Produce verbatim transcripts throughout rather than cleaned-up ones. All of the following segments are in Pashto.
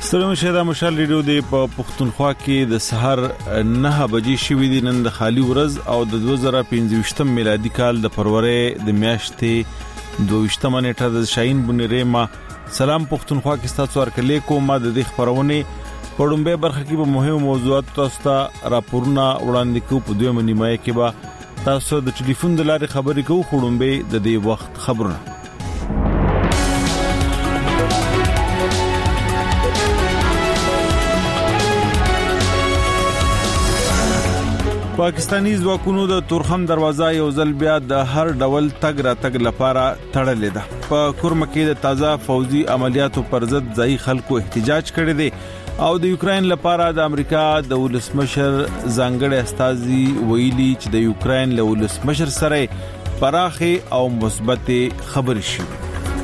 ستړي مشه د مشال ریډیو دی په پښتونخوا کې د سحر نه بجې شوې دي نن د خالی ورځ او د دوه زره پنځه میلادي کال د فروری د میاشتې دوه نیټه د شاهین بنیریما سلام پښتونخوا کې ستاسو ورکلې کوم د دې خبرونه پړومبه برخه کې په مهمو موضوعاتو تاسو ته راپورونه وړاندې کوو په دوه نیمه کې به تاسو د ټلیفون د لارې خبرې کوو خړومبه د دې وخت خبرونه پاکستانی ځواکونو د تورخم دروازه یو ځل بیا د هر ډول تګ را تګ لپاره تړلې ده. په کورمه کې د تازه فوزي عملیاتو پر ضد ځای خلکو احتجاج کړی دی او د یوکرين لپاره د امریکا د ولسمشر ځانګړي استازي ویلي چې د یوکرين له ولسمشر سره پراخه او مثبت خبرې شوې.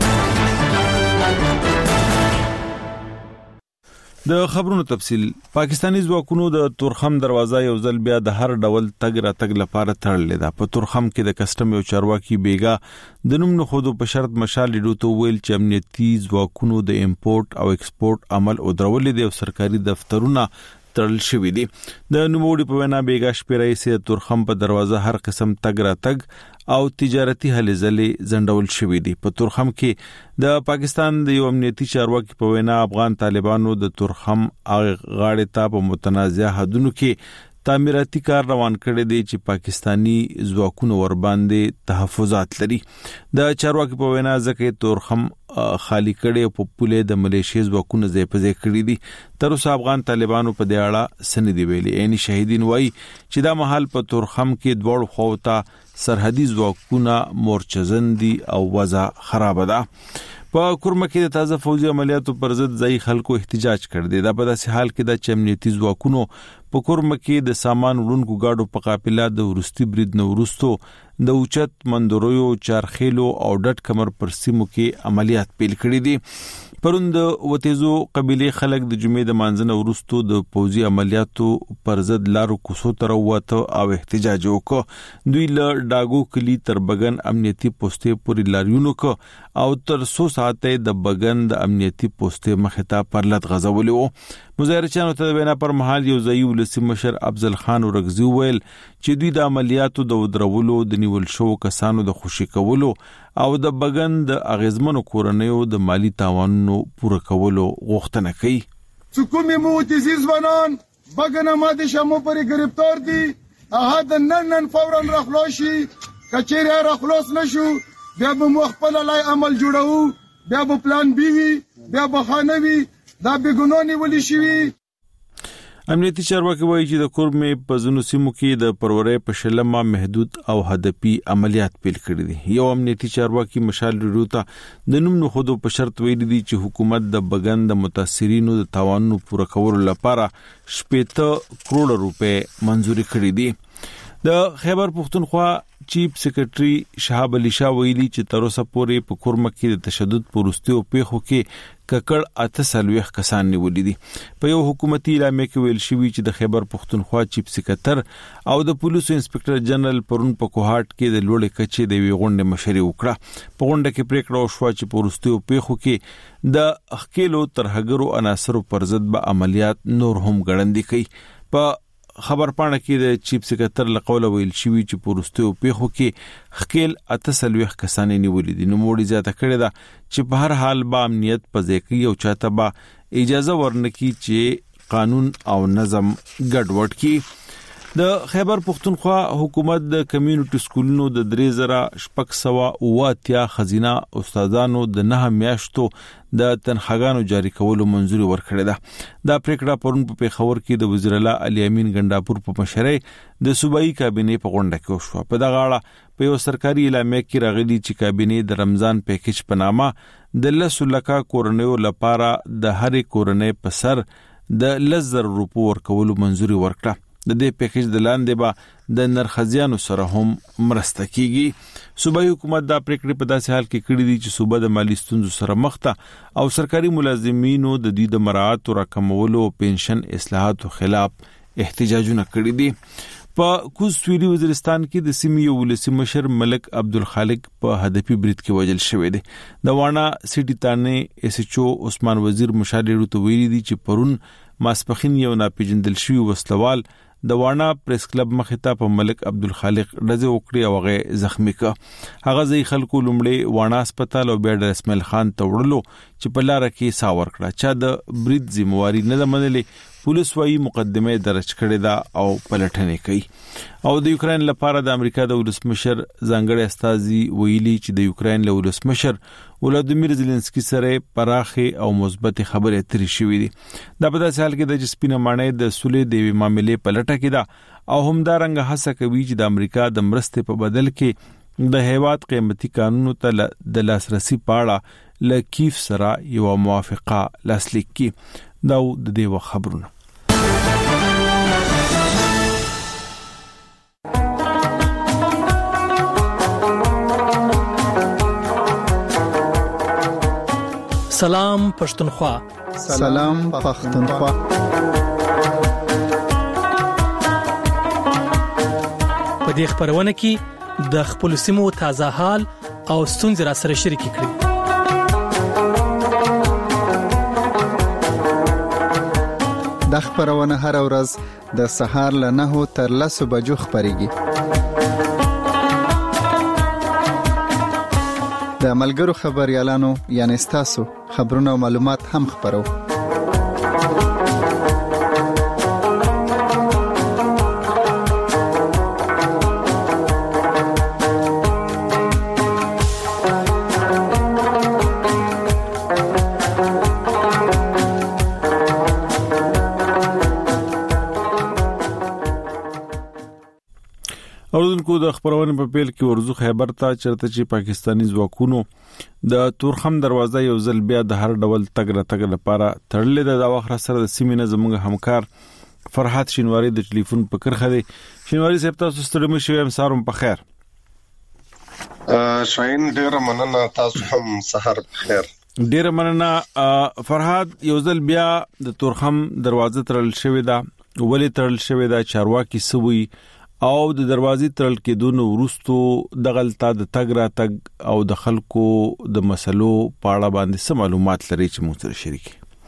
د خبرونو تفصیل پاکستانی ځواکونو د تورخم دروازه یو ځل بیا د هر ډول تګ را تګ لپاره تړلې ده. په تورخم کې د کسٹم یو چارواکي بیګا د نوم نه خودو په شرط مشال لیدو ته ویل چې امنیتي ځواکونو د امپورټ او ایکسپورټ عمل او درولې دي او سرکاري دفترونه تړل شوې دي. د نوموړي په وینا بیګا شپې رئیس تورخم په دروازه هر قسم تګ را تګ او تجارتي هلې ځلې زندول شوې دي. په تورخم کې د پاکستان د یو امنیتي چارواکي په وینا افغان طالبانو د تورخم غاړې ته په متنازع حدودو کې تعمیراتي کار روان کړی دی چې پاکستانی ځواکونو ور باندې تحفظات لري. د چارواکي په وینا ځکه تورخم خالی کړي او په پوله د ملیشیا ځواکونو ځای په ځای کړی دي. تر اوسه افغان طالبانو په دې اړه سند دی ویلي. یعنی شهیدین وایي چې دا محل په تورخم کې دوړ خوته سرحدي ځواکونه مورچزن دي او وضع خراب ده. په کورمه کې د تازه فوزي عملیاتو پر ضد ځای خلکو احتجاج کړ دي. دا په داسې حال کې د چمنیتي ځواکونو په کورمه کې د سامان وړونکو گاډو په قافله د ورستي برید نو ورستو د اوچت مندرویو چارخیلو او ډټ کمر پر سیمو کې عملیات پیل کړي دي. پروند وتیزو قبيله خلک د جمعې د مانځنه ورستو د فوزي عملیاتو پر ضد لارو کوسو تر وته او احتجاج وکړ. دوی له ډاګو کلی تر بغن امنیتي پوسټې پورې لاریونو کو او تر څو ساعته د بغن د امنیتي پوسټې مخه ته پرلط غزولې وو. مظاهرچیانو ته وینا پر محل یو ځای ولسی مشر افضل خان ورغزي ویل چې دوی د عملیاتو د ودرولو د نیول شو کسانو د خوشي کولو او د بغن د اغیزمنو کورنیو د مالی تاوانونو پوره کولو غوښتنه کوي. حکومت موتیزی ځوانان بغن ماده شمو پر گرفتار دي. هغه د نن نن فورا راخلاشي کچېره راخلاص نشو بیا به مخبل لای عمل جوړو بیا به پلان بي وي بیا به خانوي دا بګونونی ولي شي. امنیتي چارواکي وایي چې د کورمه په زونو سیمو کې د پرورې په شلمه محدود او هدفي عملیات پیل کړي دي. یو امنیتي چارواکي مشال ریډوتا د نوم نه خودو په شرط ویلي دي چې حکومت د بغن د متاثرینو د تاوانونو پوره کولو لپاره شپږ کروڑ روپے منزوري کړې دي. د خیبر پختونخوا چیف سیکریټري شهاب علي شاه ویلي چې تر اوسه پورې په کورمه کې د تشدد پروستیو پیښو کې ککړ اته سلويخ کسان نیولې دي. په یو حکومتي اعلامیه کې ویل شوی چې د خیبر پختونخوا چیف سیکریټر او د پولیسو انسپکټر جنرال پرون په کوهات کې د لوړې کچې د وی غونډې مشري وکړه. په غونډه کې پریکړه وشوه چې پروستیو پیښو کې د اخکیلو ترهګرو عناصرو پر ضد به عملیات نور هم ګړندې کوي. په خبر پاڼه کې د چیف سیکریټر لقوله ویل شوی چې پروستیو پیښو کې خکیل اته سلويخ کسان نیولې دي. نو موړي زیاته کړی دا چې په هر حال به امنیت پځې او چاته به اجازه ورنکي چې قانون او نظم ګډوډ کی. د خیبر پختونخوا حکومت د کمیونټي سکولونو د درې زره شپږ سوه اواتیا خزینه استادانو د نه میاشتو د تنخواګانو جاری کولو منځوري ورکړه ده. دا پریکړه پرون په پیښور کې د وزیر اعلی علي امین ګنداپور په مشرۍ د صوبایي کابینې په غونډه کې وشو. په دغه اړه په یو سرکاري اعلامیه کې راغلي چې کابینې د رمضان پیکیج په نامه د لس لکه کورنیو لپاره د هرې کورنۍ په سر د لس زره روپو ورکولو منځوري ورکړه. د دې پیکیج د لاندې به د نرخزیانو سره هم مرسته کیږي. صوبایي حکومت دا پریکړې په داسې حال کې کړې دي چې صوبه د مالی ستونزو سره مخ ده او سرکاري ملازمینو د دې د مراعات او راکمولو او پنشن اصلاحاتو خلاف احتجاجونه کړي دي. په کوز سویلي وزیرستان کې د سیمې یو ولسي مشر ملک عبدالخالق په هدفي برید کې وژل شوی دی. د وانا سټي تانه اس ایچ او عثمان وزیر مشاهده ته ویلي دي چې پرون ماسپخین یو ناپېژندل شوی وسلوال د وانا پریس کلب مخې ته په ملک عبدالخالق ډزې وکړې او هغه زخمی کړ. هغه ځای خلکو لومړی وانا هسپتال او بیا د اسماعیل خان ته وړلو چې په لار کې سا ورکړه. چا د برید ذمہواری نه منلې. پولیس وايي مقدمه درج کړې ده او پلټنې کوي. او د یوکرين لپاره د امریکا د ولسمشر ځانګړي استازي ویلي چې د یوکرين له ولسمشر ولادیمیر زيلنسکي سره پراخه او مثبت خبرې اترې شوې دي. دا په داسې حال کې د جسپینه مانې د سولې د معاملې پلټه کې ده او همدارنګه هڅه کوي چې د امریکا د مرستې په بدل کې د هیواد قیمتي قانونو ته د لاسرسي پاړه لکیف سره یو موافقه لاسلیک کړي. دا د دې و خبرونه. سلام پښتونخوا. سلام پښتونخوا. په دې خبرونه کې د خپل سیمو تازه حال او ستونزې را سره شریک کړئ. د خبرونه هر ورځ د سهار له نهو تر لسو بجو خبريږي. د ملګرو خبريالانو یعنی تاسو خبرونه او معلومات هم خبرو. اوردونکو د خبرونه په پیل کې ورزو خیبر ته چرته چې پاکستانی ځواکونو د تورخم دروازه یو ځل بیا د هر ډول تګ را تګ لپاره تړلې ده. د واخر سره د سیمې زموږ همکار فرحات شینواری د ټلیفون په کرخه دی. شینواری صاحب تاسو ستړي مشئ یم سارم په خیر. شاین ډیر مننه تاسو هم سحر بخیر. ډیر مننه فرحات. یو ځل بیا د تورخم دروازه تړل شوې ده. ولې تړل شوې ده؟ چارواکي سوي او د دروازې تړل کېدون ورستو د غلطه د تګ را تګ او د خلکو د مسلو په اړه باندې څه معلومات لري چې موږ سره شریک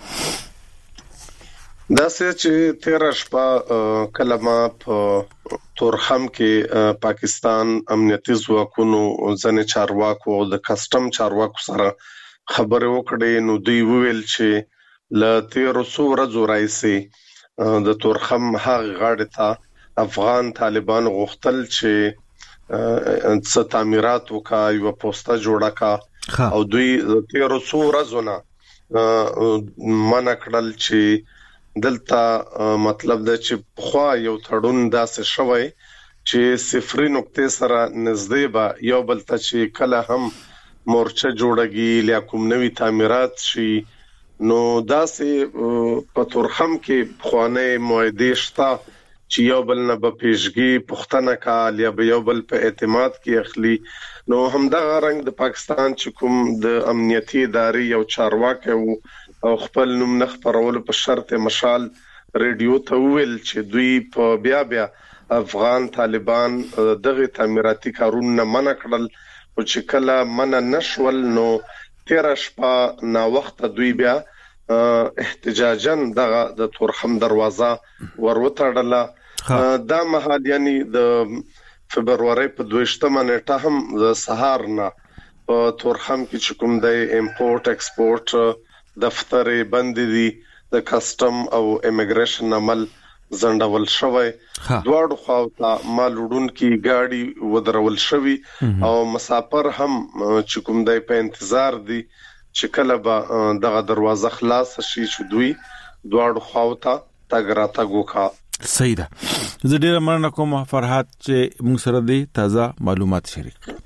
کړئ؟ دا چې تیر شپه کلمه په تورخم کې پاکستان امنیتي ځواکونو ځنې چارواکو او د کسٹم چارواکو سره خبرې وکړې. نو دوی وویل چې ل تیر څو ورځې راځي د تورخم هغه غاړه ته افغان طالبان غوښتل چې څه تعمیرات وکړي او پوسټه جوړه کا او دوی تیر څو ورځې نه منع کړل چې دلته مطلب دا چې خو یو تړون داسې شوی چې صفر نقطه سره نږدې به یو بل ته چې کله هم مورچه جوړږي یا کوم نوي تعمیرات شي. نو داسې په تورخم کې خوانه موعده شته چې یو بل نه به پیشګي پښتنه کال یا به یو بل په اعتماد کې اخلي. نو همدغه رنګ د پاکستان چې کوم د امنیتي ادارې یو چارواکي او خپل نوم نه خبرول په شرط مشال ریډیو ته ویل چې دوی په بیا بیا افغان طالبان دغه تعمیراتي کارونه منع کړل او چې کله منع نشول نو تیر شپه نا وخت دوی بیا احتجاجاً دغه د تورخم دروازه وروتړله. دا مهال یعنی د فبرवरी په دویشتمه نیټه هم د سهار نه په تورخم کې چې کوم د امپورټ ایکسپورټ دفتر بند دي، د کسٹم او امیګریشن عمل زندول شوی. دواړو خواته مالوډون کې گاډي ودرول شوی او مسافر هم چې کوم د په انتظار دي چې کله به دغه دروازه خلاص شي چې دوی دواړو خواته تګ را تګ وکړي. صحیح ده. زه ډیر مننه کوم فرحات چې موږ سره دي تازه معلومات شریک کړل.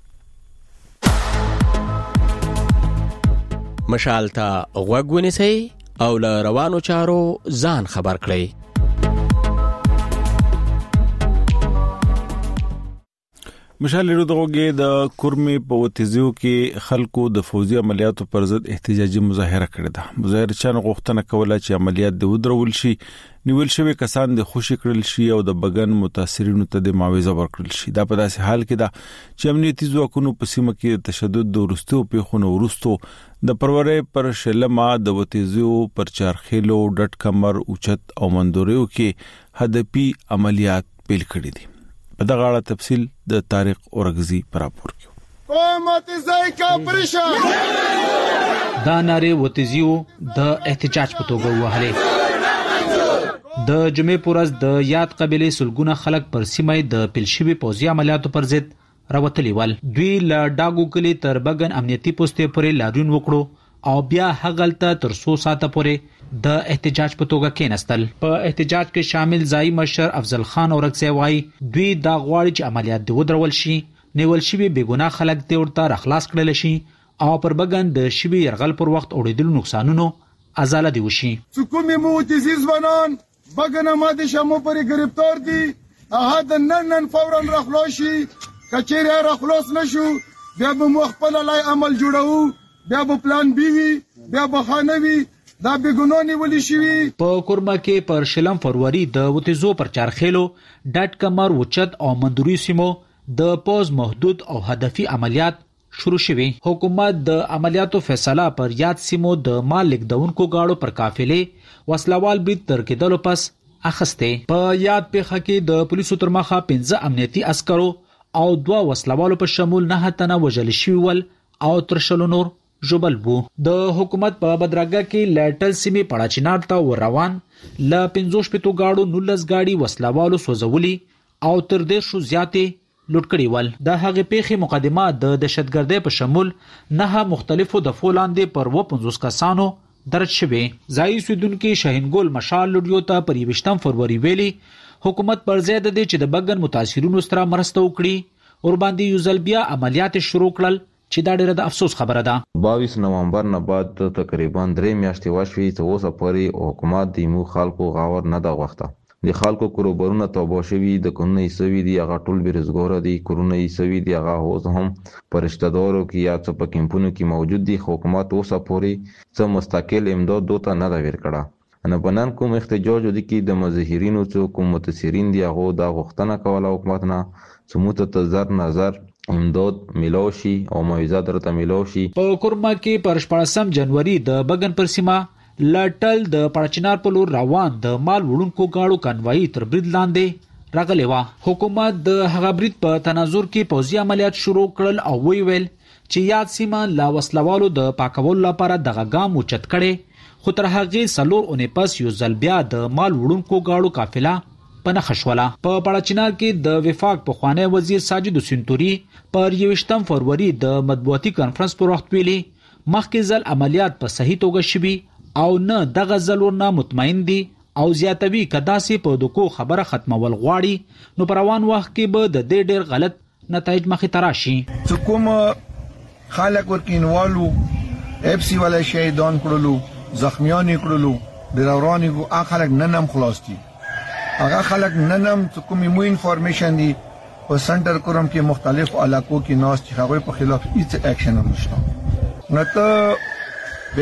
مشال ته غوږ ونیسئ او له روانو چارو ځان خبر کړئ. مشال رودغه د کورمې په وتیزو کې خلکو د فوزي عملیاتو پر ضد احتجاجي مظاهره کړې ده. مظاهرچیان غوښتنه کوله چې عملیات د ودرول شي، نیول شوی کسان د خوشی کړل شي او د بګن متاثرینو ته د معاوضه ورکړل شي. دا په داسې حال کې ده چې امنیتي ځواکونو په سیمه کې تشدد د ورستو پیښو ورستو د پرورې پر شلمه د وتیزو پر چارخېلو ډټ کمر اوچت او مندوریو کې هدفي عملیات پیل کړې دي. په دغه اړه تفصیل د طارق اورغزي پر راپور کې. قومت زای کاپریشن دا ناره وتیزو د احتجاج په توګه وهله. د جمعې پورز د یاد قبيله سلګونه خلک پر سیمه د پلشوي پوزي عملیاتو پر ضد راوتلی ول. دوی له ډاګو کلی تر بګن امنیتي پوسټې پورې لاریون وکړو او بیا هغلته تر څو ساعته پورې د احتجاج په توګه کېنستل. په احتجاج کې شامل ځای مشر افضل خان اورغزي وایي دوی دا غواړي چې عملیات د ودرول شي، نیول شوی بېګناه خلک د ورته خلاص کړل شي او پر بګن د شوی يرغل پر وخت اوریدل نقصانونو ازاله دی وشي. حکومت موتزي زبانان بګن ماده شمو پر گرفتار دي، احد نن فورا رخلاشي کچېره رخلاص نشو بیا به مخبل لای عمل جوړو، بیا به پلان بی وی، بیا به خانوي دا بګونونی ولي شي. په کورما کې پر شلم فروری د وتیزو پر چارخېلو ډټ کمر وچت او مندوري سیمو د پوز محدود او هدفي عملیات شروع شوي. حکومت د عملیاتو فیصله پر یاد سیمو د مال لیکدونکو گاړو پر قافلې وسلوال برید تر کېدلو پس اخسته. په یاد پیښه کې د پولیسو تر مخه پنځه امنیتي عسکرو او دوا وسلوالو په شمول نه تنه وجل شوی ول او تر شلو نور جوبل بو. د حکومت په بدرګه کې لټل سیمه پړاچینار ته ور روان ل پنځوش پتو گاړو نولس گاډي وسلوالو سوزولي او تر دې شو زیاتې لوټ کړي ول. د هغه پیښې مقدمه د دهشتګردۍ په شمول نه مختلفو د فولاندې پر و پنځوس کسانو درج شوه. ځای سودونکو شاهینګول مشال لوډیو ته پر یوشتم فروری ویلي حکومت پر ضد دي چې د بګن متاثرینو سره مرسته وکړي اور باندې یو ځل بیا عملیات شروع کړل چې دا ډېره د افسوس خبره ده. باویس نومبر نه بعد تقریبا درې میاشتې وشوي چې اوسه پورې حکومت د مو خلکو غاور نه دا وخته. د خلکو کروبرونه توبه شوي د کورونه ایسوي دي، هغه ټول بیروزګار دي، کورونه ایسوي دي، هغه اوس هم پرشتدارو کې یا څه په کمپونو کې موجود دي. حکومت اوسه پورې څه مستقل امداد دوته نه دا ور کړه. انا بنان کوم احتجاج ودی کې د مظاهرینو څو کوم متاثرین دی هغه دا غوښتنه کوله حکومت نه سموت تزر نظر امداد ملوشي او معاوضه درته ملوشي. په کورما کې پر شپږم جنوري د بګن پر سیمه لټل د پړچنار په لور روان د مال وړونکو گاړو کانوای تر برید لاندې راغلی و. حکومت د هغه برید په تناظر کې پوځي عملیات شروع کړل او وی ویل چې یاد سیمه لا وسلوالو د پاکول لپاره دغه ګام اوچت کړي. خو تر هغه سلور اونې پس یو ځل بیا د مال وړونکو گاړو قافله په نخښوله. په پړچنار کې د وفاق پخوانی وزیر ساجد سنتوري پر یوشتم فروری د مطبوعاتي کانفرنس پر وخت ویلي مخکې ځل عملیات په صحیح توګه شوي او نه دغه ځل ورنه مطمئن دي او زیاتوي کدا سي په دکو خبره ختمول غواړي نو پر روان وخت کې به د دې ډېر غلط نتایج مخې ته راشي. کوم خلک ورکینوالو اف سی ولا شهیدان کړلو زخمیان کړلو د رواني کو اخلک ننم خلاص دي. هغه خلک ننم کومې مو انفارمیشن دي په سنټر کورم کې مختلف علاقو کې ناس چې هغه په خلاف هیڅ اکشن هم نشته. نو ته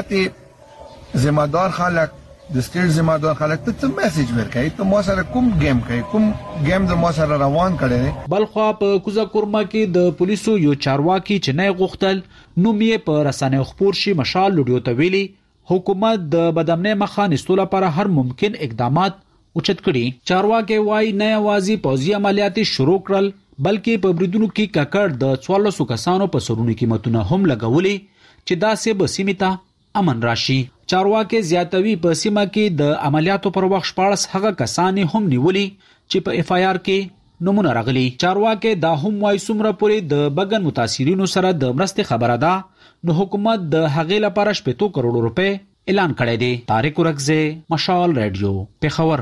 بیسیاتي ذمہ دار خلک د سټیټ ذمہ دار خلک ته میسج ورکړي ته مو سره کوم گیم کوي کوم گیم د مو سره روان کړي. بلخوا په کوزا کورما کې د پولیسو یو چارواکي چې نه غوښتل نو مې په رسنۍ خبر شي مشال لوډیو ته ویلي حکومت د بدامنۍ مخه نیستلو لپاره هر ممکن اقدامات اوچت کړي. چارواکي وایي نه یوازې پوځي عملیات شروع کړل بلکې په بریدونو کې ککړ د څوارلسو کسانو په سرونو قیمتونه هم لګولي چې دا سه بسیمه امن راشي. چارواکي زیاتوي په سیمه کې د عملیاتو پر وخت شپارس هغه کسان هم نیولي چې په اف آی آر کې نمونه راغلي. چارواکي دا هم وایي څومره پورې د بګن متاثرینو سره د مرستې خبره ده نو حکومت د هغې لپاره شپږ کروڑ روپے اعلان کړی دی. طارق اورغزي مشال رادیو پیښور.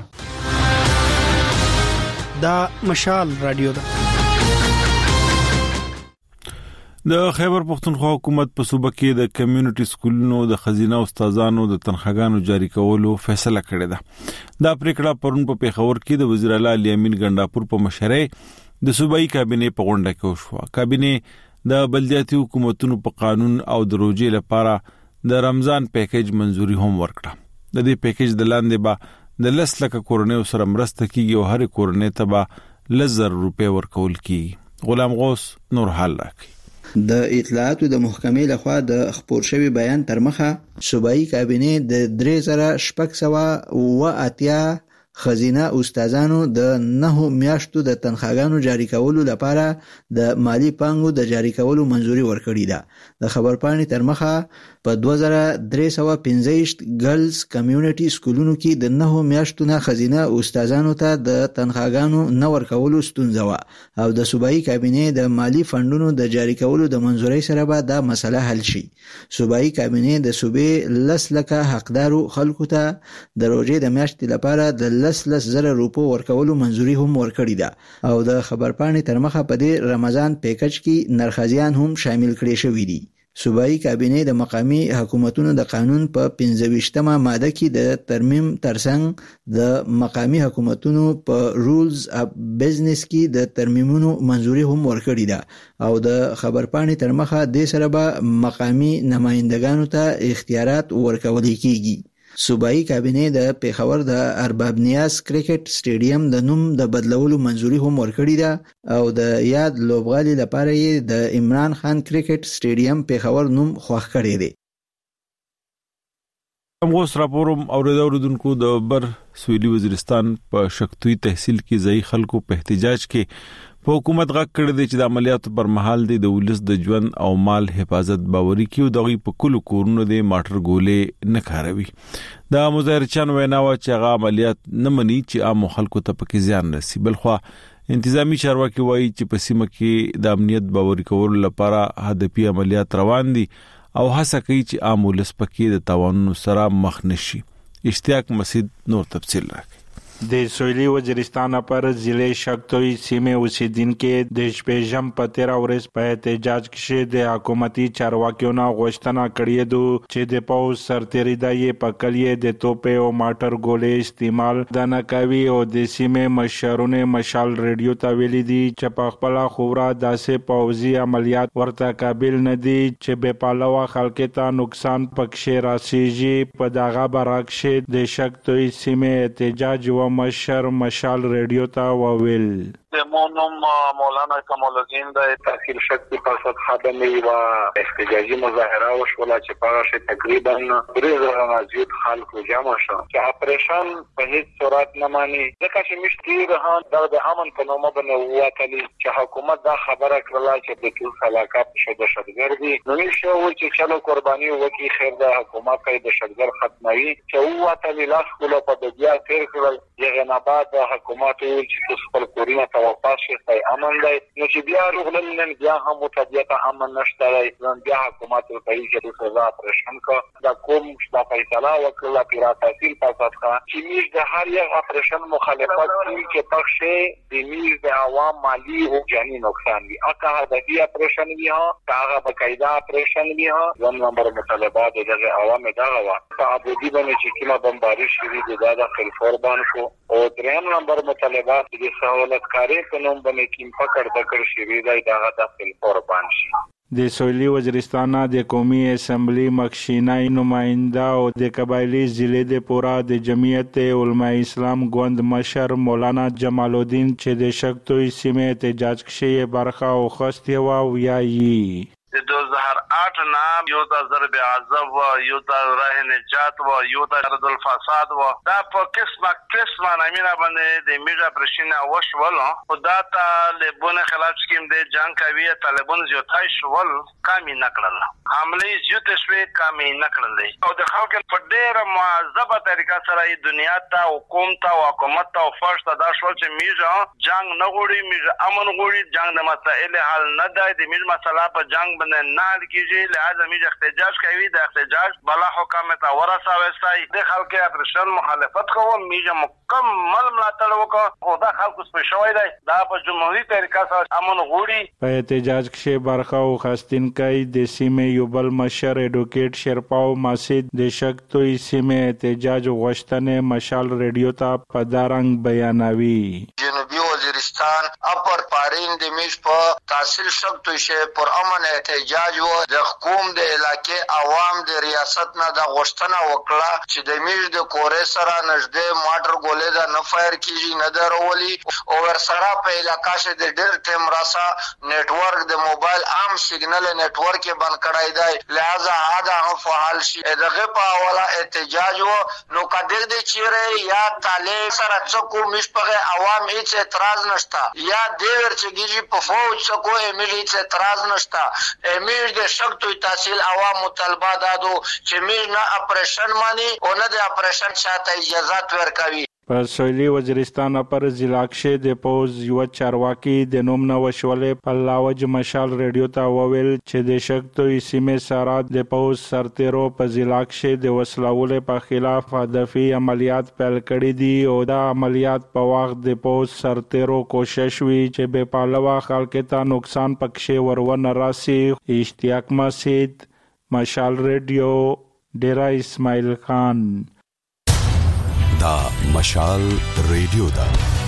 دا مشال رادیو ده. د خیبر پختونخوا حکومت په صوبه کې د کمیونټي سکولونو د خزینه استادانو د تنخواګانو جاری کولو فیصله کړې ده. دا پریکړه پرون په پیښور کې د وزیر اعلی الیمین ګنداپور په مشرۍ د صوبایي کابینې په غونډه کې وشو. کابینې د بلدیاتي حکومتونو په قانون او د روزي لپاره د رمضان پیکیج منزوري هم ورکړه. د دې پیکیج د لاندې به د لس لکه کورنۍ سره مرسته کیږي او هر کورنۍ ته به لس زره روپۍ ورکول کیږي. غلام غوث نور حال راکړي. د اطلاعاتو د محکمې لخوا د خپور شوی بیان تر مخه صوبایي کابینې د درې زره شپږ سوه اوه اتیا خزینه استادانو د نه میاشتو د تنخواګانو جاری کولو لپاره د مالی پانګو د جاری کولو منزوري ورکړې ده. د خبرپاڼې تر مخه په دوه زره درې سوه پنځه ویشت ګرلز کمیونټي سکولونو کې د نه میاشتو نه خزینه استادانو ته د تنخواګانو نه ورکولو ستونزه وه او د صوبایي کابینې د مالی فندونو د جاری کولو د منزوري سره به دا مسله حل شي. صوبایي کابینې د صوبې لس لکه حقدارو خلکو ته د روزې د میاشتې لپاره د لس لس زره روپو ورکولو منزوري هم ورکړې ده او د خبرپاڼې تر مخه په دې رمضان پیکج کې نرخزیان هم شامل کړي شوي دي. صوبایي کابینې د مقامی حکومتونو د قانون په پنځه ویشتمه ماده کې د ترمیم ترڅنګ د مقامی حکومتونو په رولز اف بزنس کې د ترمیمونو منزوري هم ورکړې ده او د خبرپاڼې تر مخه د سره به مقامی نمائندګانو ته اختیارات ورکول کیږي. صوبایي کابینې د پیښور د ارباب نیاز کرکټ سټیډیم د نوم د بدلولو منزوري هم ورکړې ده او د یاد لوبغالي لپاره یې د عمران خان کرکټ سټیډیم پیښور نوم خوښ کړی دی. موږ راپورم اوریدونکو د بر سویلي وزیرستان په شکتوی تحصیل کې ځای خلکو په احتجاج کې په حکومت غږ کړی دی چې د عملیاتو پر مهال د ولس د ژوند او مال حفاظت باوري کیو دغه په کلو کورونو د ماټر ګولې نه کاروي. د مظاهرچیانو ویناوه چې هغه عملیات نه مني چې عام خلکو ته پکې زیان رسي. بلخوا انتظامی چارواکي وایي چې په سیمه کې د امنیت باوري کولو لپاره هدفي عملیات روان دي او هڅه کوي چې عام ولس پکې د تاوانونو سره مخ نشي. اشتیاق مسعود نور تفصیل راکړي. د سویلي وزیرستان پر ضلع شکتوی سیمه اوسیدونکو د شپږم په تیرا ورځ په احتجاج کې د حکومتي چارواکیو نه غوښتنه کړې ده چې د پاوز سرتیریدای په کلیه د توپه او ماټر ګولې استعمال د نکوي او د سیمه مشرونه مشال ریډیو ته ویلي دي چې په خپل خورا داسې پاوزي عملیات ورته قابل نه دي چې به پالوا خلک ته نقصان پکښې راسیږي. په دغه برعکس د شکتوی سیمه احتجاج و مشر مشال ریډیو ته وویل مونم مولانا کمال الدین د تحصیل شکتی پاسد خادمه و احتجاجی مظاهره وشوله چې په شي تقریبا درې زره نه زیات خلک جمع شو چې اپریشن په هیڅ صورت نه مانی ځکه چې مشتری رهان د امن په نوم باندې وکړي چې حکومت دا خبره کړله چې د ټول خلاقات شوه شدګردي نو نشو چې چلو قرباني وکي خیر د حکومت د شدګر ختموي چې وته لاس کوله په بیا تیر کړل یغه نه بعد حکومت چې خپل کورینه توافق شي امن دی نو چې بیا رغلل بیا هم متابعت امن نشته دی بیا حکومت په کې د سزا پرشن کا دا کوم شته فیصله وکړه پیرا تحصیل پاسات کا چې میز د هر یو اپریشن مخالفت کوي چې پښه د میز د عوام مالی او جانی نقصان وي اکه هدفي اپریشن وي ها هغه بقاعده اپریشن وي ها ځم نمبر مطالبات د عوام دغه وا په ابودی باندې چې کومه بمباري شوی د دادا خلفور باندې او دریم نمبر مطالبات د سہولت کاری په نوم باندې کیم پکړ دکړ شوی دی دغه د خلفور باندې. د سویلي وزیرستان د قومي اسمبلی مخشینای نماینده او د قبایلی ضلع د پورا د جمعیت علماء اسلام ګوند مشر مولانا جمال الدین چې د شکتوی سیمه احتجاج کې برخه او خوستي و ویایي د دو هزار آٹھ نام یو تا ضرب عذاب و یو تا راه نجات و یو تا رد الفساد و دا په قسمه قسمه نامینه باندې د میډیا پرشینه وشول خدا طالبون خلاف سکیم د جنگ کوي طالبون زیاتای شول کمی نکړل حمله زیات شوي کمی نکړل او د خلکو په ډېر معذبه طریقه سره د دنیا ته حکومت او حکومت او فرش ته دا شول چې میډیا جنگ نه غوړي میډیا امن غوړي جنگ د مسائل حل نه دی د میډیا مسله په جنگ نه لګیږي لہذا میډیا احتجاج کوي د احتجاج بلا حکومت ته ورساوي د خلکو اپریشن مخالفت کوو میډیا مکمل ملاتړ وکړو او دا خلکو سپیشوي دی دا په جمهوریت طریقه سره امن غوړي. په احتجاج کې برخه او خاستینکای د سیمه یو بل مشر ایډوکیټ شرپاو ماسید د شکتوی سیمه احتجاج غوښتنه مشال ریډیو ته په دارنګ بیانوي. جنوبي وزیرستان وزیرستان اپر پارین د میش په تحصیل شکتو شه پر امن احتجاج و د حکومت د علاقې عوام د ریاست نه د غوښتنه وکړه چې د میش د کورې سره نږدې ماټر ګولې دا نه فایر کیږي نه درولي او ورسره په علاقې شه د ډېر ټیم راسا نتورک د موبایل عام سیګنل نتورک بند کړای دی لہذا هدا هم فعال شي دغه په حواله احتجاج و نو کډیر د چیرې یا طالب سره څوک مشپغه عوام هیڅ اعتراض نشتا یا دیور چې گیجی په فوج څوک امیر هیڅ اعتراض نشتا امیر د شکتو تحصیل عوام مطالبه دادو چې میر نه اپریشن مانی او نه د اپریشن چاته اجازه ورکوي. په سویلي وزیرستان پر ضلع کې د پوز یو چارواکي د نوم نو شولې په لاوج مشال ریډیو ته وویل چې د شکتوي سیمې سره د پوز سرتیرو په ضلع کې د وسلوال په خلاف هدفي عملیات پیل کړي دي او دا عملیات په وخت د پوز سرتیرو کوشش وی چې به پالوا خلک ته نقصان پکښې ورونه راسي. اشتیاق مسجد مشال ریډیو ډیرا اسماعیل خان. دا مشال ریډیو دا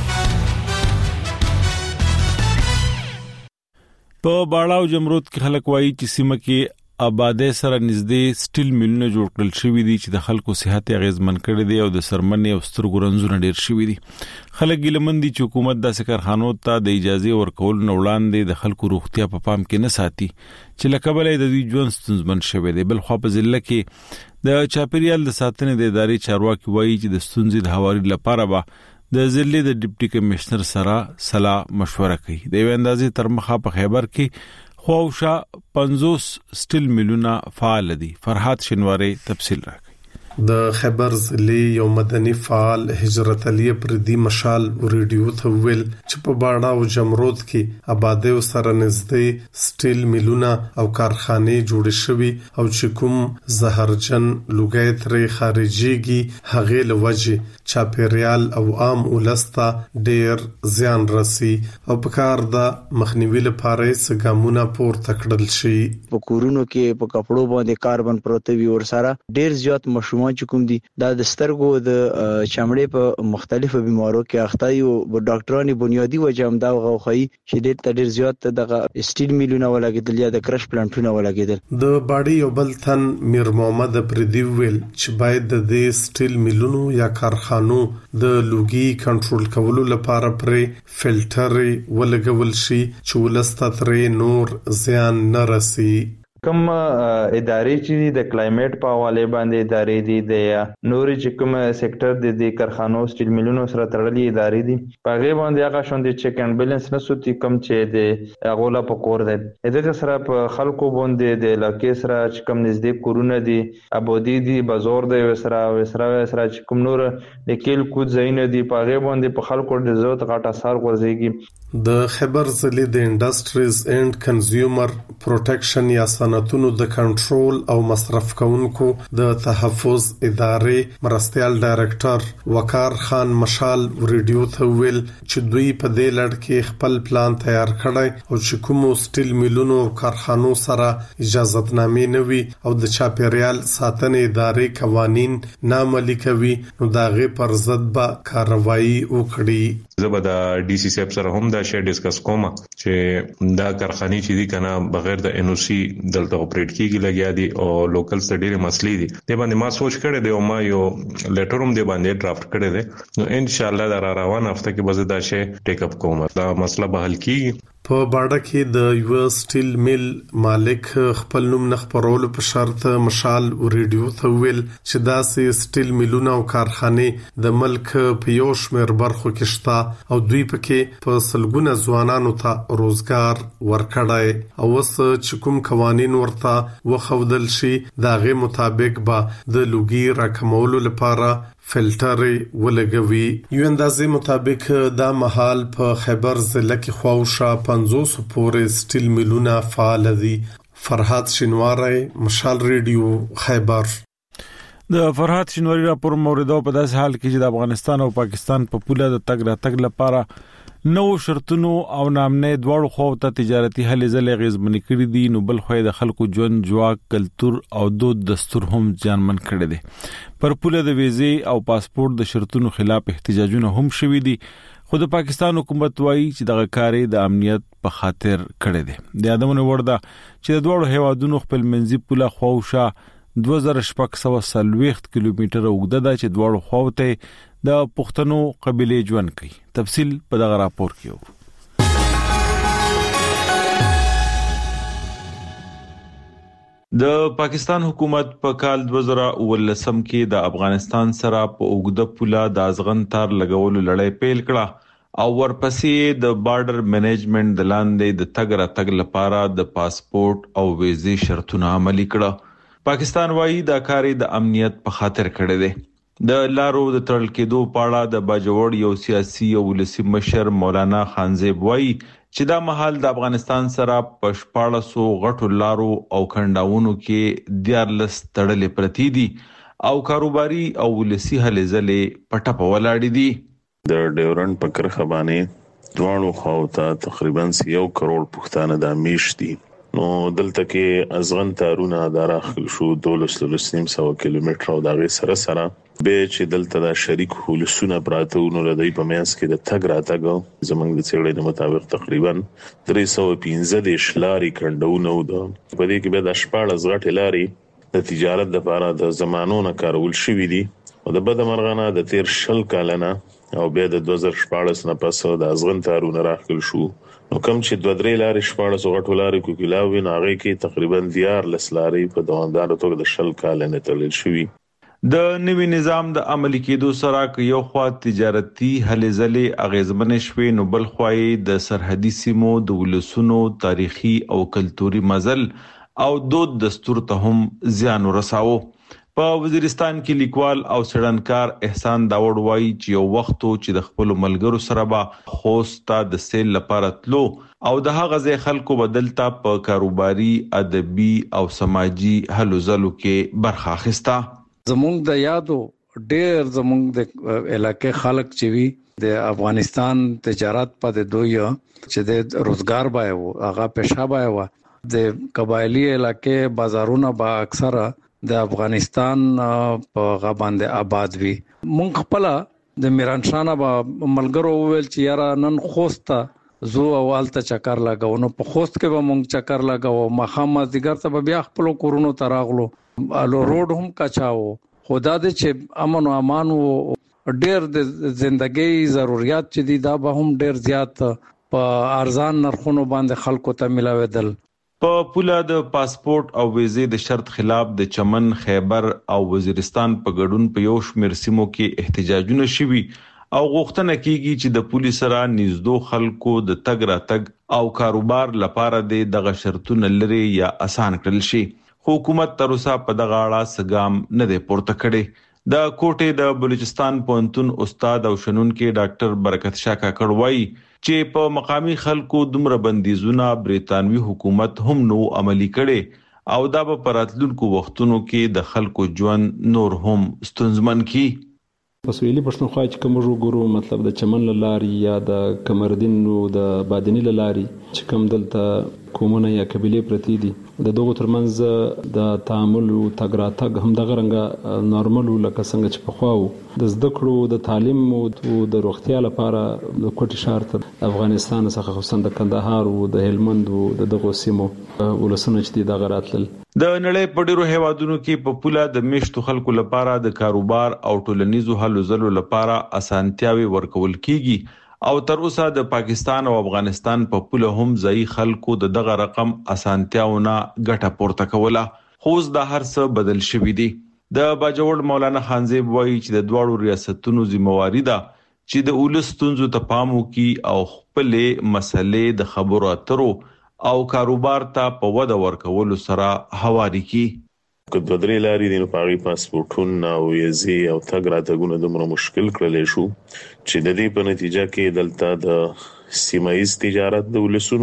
په باړاو جمرود کې خلک وایي چې سیمه کې آباده سره نږدې سټیل میلونه جوړ کړل شوی دي چې د خلکو صحت اغیزمن کړي دي او د سرمنې او سترګو رنځونه ډیر شوی دي. خلک ګلمن دي چې حکومت د کارخانو ته د اجازه ورکول نه وړاندې د خلکو روغتیا په پام کې نه ساتي چې لکبلې د دوی ژوند ستونزمن شوی دی. بل خو په ضلع کې د چاپیریال د ساتنې د ادارې چارواکي وایي چې د ستونزې د هواري لپاره به د ضلع د ډیپټي کمشنر سره صلاح مشوره کوي. د یو اندازې تر مخه په خیبر کې خوشا پنځوس سټیل میلونه فعال دي. فرحات شنواری تفصیل راکړي. د خیبر ضلع یو مدني فعال هجرت علي پردي مشال ریډیو ته ویل چې په باړه او جمرود کې آباده سره نږدې سټیل میلونه او کارخانې جوړې شوي او چې کوم زهرجن لوګي ترې خارجيږي هغه لوجه چاپیریال او عام ولستا ډیر زیان رسي او په کار د مخنیوي لپاره څنګهونه پور تکړل شي. په کورونو کې په کپړو باندې کاربن پروت وي ور سره ډیر زیات مشوم چې کوم دي دا د سترګو د چمړې په مختلفو بیمارو کې اخته یو ډاکټرانو بنیادی وجه هم دا غوخی چې ډېر ډېر زیات دغه سټیل میلونه ولګیدل یا د کرش پلانټونه ولګیدل. د باډي یو بل تن میر محمد پردي ویل چې باید د دې سټیل میلونو یا کارخانو د لوګي کنټرول کولو لپاره پرې فلټر ولګول شي چې ولسته ترې نور زیان نه رسي. کوم ادارې چې د کلایمیټ په حواله باندې ادارې دي د نوري چې کوم سېکټر د دې کارخانو سټیل میلونو سره تړلې ادارې دي په هغه باندې هغه شون د چیک اند بیلانس نه سوتي کم چې د غولا په کور ده دغه سره په خلکو باندې د علاقې سره چې کوم نږدې کورونه دي ابودي دي بازار دی وسره وسره سره چې کوم نور د کېل کو ځین دي په هغه باندې په خلکو د زوت غټه اثر ورځيږي. د خیبر ضلع د انډستریز اینڈ کنزیومر پروټیکشن یا صنعتونو د کنټرول او مصرف کونکو د تحفظ ادارې مرستيال ډایرکټر وقار خان مشال ریډیو ته ویل چې دوی په دې لړ کې خپل پلان تیار کړی او چې کوم سټیل میلونو او کارخانو سره اجازهتنامې نوي او د چاپیریال ساتنې ادارې قوانين نامعلي کوي نو داغه پر ضد به کاروایی وکړي. زبر د ډي سي سي سره هم دا شی ډیسکس کوم چې دا کارخانه چې دي کنه بغیر د ان او سی دلته اپریټ کیږي لګیا دي او لوکل سټډي مسلې دي د باندې ما سوچ کړی دی او ما یو لیټر هم دی باندې ډرافټ کړی دی نو ان شاء الله دا روان هفته کې به دا شی ټیک اپ کوم دا مسله به حل کیږي. په باډه کې د یو سټیل میل مالک خپل نوم نه خبرولو په شرط مشال ریډیو ته ویل چې دا سي سټیل میلونه او کارخانه د ملک په یو شمېر برخو کې شته او دوی پکې په سلګونه ځوانانو ته روزګار ورکړای او وس چې کوم قوانين ورته وخودل شي داغه مطابق به د لوګي راکمولو لپاره فلټر ولګوي. یو اندازې مطابق دا محل په خیبر ضلع کې خواوشا پنځوس پورې سټیل میلونه فعال دي. فرحات شنواری مشال ریډیو خیبر. د فرحات شنواری راپور موردو په داس حال کې چې د افغانستان او پاکستان په پوله د تګ را تګ لپاره نو شرطونو او نامنه دواړو خو ته تجارتي هلې زلې غیزمنې کړې دي نو بل خو د خلکو ژوند جواک کلچر او دود دستور هم ځانمن کړي دي. پر پوله د ویزې او پاسپورت د شرطونو خلاف احتجاجونه هم شوي دي. خو د پاکستان حکومت وایي چې دغه کاري د امنیت په خاطر کړی دی. د یادونه ورده چې د دوه هیوادونو خپل منځي پوله خواوشا دوه زره شپږ سوه څلوېښت کیلومتره اوږده ده چې دواړو خواو ته د پښتنو قبيله ژوند کوي. تفصیل په دغه راپور کې وو. د پاکستان حکومت په کال دوه زره اوولسم کې د افغانستان سره په اوږده پوله د ازغن تار لګولو لړۍ پیل کړه او ورپسې د بارډر منیجمنت د لاندې د تګ راتګ لپاره د پاسپورت او ویزې شرطونه عملي کړه. پاکستان وايي دا کار د امنیت په خاطر کړی دی. د لارو د تړل کېدو په اړه د باجوړ یو سیاسي او ولسی مشر مولانا خانزیب وايي چې دا مهال د افغانستان سره په شپاړسو غټو لارو او کنداونو کې دیارلس تړلې پرتی دي او کاروباري او ولسی هلې ځلې پټه په ولاړې دي. د ډیورنډ په کرخه باندې دوانو خواته تقریبا یو کروڑ پښتانه د میش دي. نو دلته کې ازغن تارونه دراخل شو دولس لسنیم سو کیلومتر او دغه سره سره به چې دلته د شریک هولسونه پراته نو ردی په مینس کې د تګ راتګ زمنګ د څېړنې مطابق تقریبا درې سوه پنځه دېرش لارې کندونه و ده. په دې کې به د شپاړس غټې لارې د تجارت لپاره د زمانو نه کارول شوې دي او د بده مرغه د تیر شل کالنه او بیا د دوه زره شپاړس نه پس د ازغن تارونه راخل شو. نو کوم چې دوه درې لارې شپاړس غټو لارې کوکلاوي ناغه کې تقریبا دیار لس لارې په دوامدار توګه د شل کالنه تړل شوې. د نوي نظام د عملي کېدو سره که یو خوا تجارتي هلې ځلې اغیزمن شوي نو بل خوا د سرحدي سیمو د ولسونو تاریخي او کلتوري مزل او دود دستور ته هم زیان ورساوه. په وزیرستان کې لیکوال او سړنکار احسان داوړ وایي چې یو وخت چې د خپل ملګرو سره به خوست د سیل لپاره تلو او د هغه ځای خلکو بدلتا په کاروباري ادبي او سماجي هلو ځلو کې برخه اخیسته. زمونږ د یادو ډېر زمونږ د علاقې خلک چې وي د افغانستان تجارت په د دوی چې د روزګار بای وو هغه پېښه بای وو د قبایلی علاقې بازارونه با اکثره د افغانستان په غباند آباد وي. مونږ خپل د میرانشانه با ملګرو ویل چې یاره نن خوسته زو اولته چکر لګاو نو په خوست کې به مونږ چکر لګاو مخامه دیګر ته بیا خپل کورونو تراغلو الو روډ هم کچاو خدا دې چې امن او امان او ډېر د ژوندۍ ضرورت چې دي دا به هم ډېر زیات په ارزان نرخونو باندې خلکو ته ملاوېدل. په پوله د پاسپورت او ویزې د شرط خلاف د چمن، خیبر او وزیرستان په ګډون په یو شمېر سیمو کې احتجاجونه شوي او غوښتنه کیږي چې د پولیس سره نږدې خلکو د تګ راتګ او کاروبار لپاره د دغه شرطونه لري یا آسان کړل شي. حکومت تر اوسه په دغه اړه سګام نه دی پورته کړی. د کوټې د بلوچستان پوهنتون استاد او شنونکي ډاکټر برکت شاه کاکړ وایي چې په مقامی خلکو دومره بندیزونه بریتانوي حکومت هم نو عملی کړي او دا به په راتلونکو وختونو کې د خلکو ژوند نور هم ستونزمن کړي. په سویلي پښتونخوا چې کوم وګورو مطلب د چمن لاري یا د کمردین نو د بادنی لاري چې کوم دلته کومونه یا قبيله پرتی دي د دوه ترمنځ د تعامل او تګراتګ هم د غرنګ نورمال لکه څنګه چې په خواو د زده کړو د تعلیم او د روغتیا لپاره د کوټي شهر ته افغانستان څخه خصوصا د کندهار او د هلمند او د دغه سیمو ولسمه چې د غراتل د نړۍ په ډیرو هیوادونو کې په پوله د میشتو خلکو لپاره د کاروبار او ټولنیزو هلو ځلو لپاره اسانتیاوي ورکول کیږي او تر اوسه د پاکستان او افغانستان په پوله هم ځای خلکو د دغه رقم اسانتیاونه ګټه پورته کوله. خو د هر څه بدل شوی دی. د باجوړ مولانا خانزیب وایي چې د دواړو ریاستونو ذمہواری ده چې د اولس ستونزو ته پام وکړي او خپل مسلې د خبرو اترو او کاروبار ته په وده ورکولو سره هواري کی. که د درې لارې د پاغي پاسپورتونه او ویزې او تګ راتګونه دومره مشکل کړل شو چې د دې په نتیجه کې دلته د سیمایي تجارت د ولسونو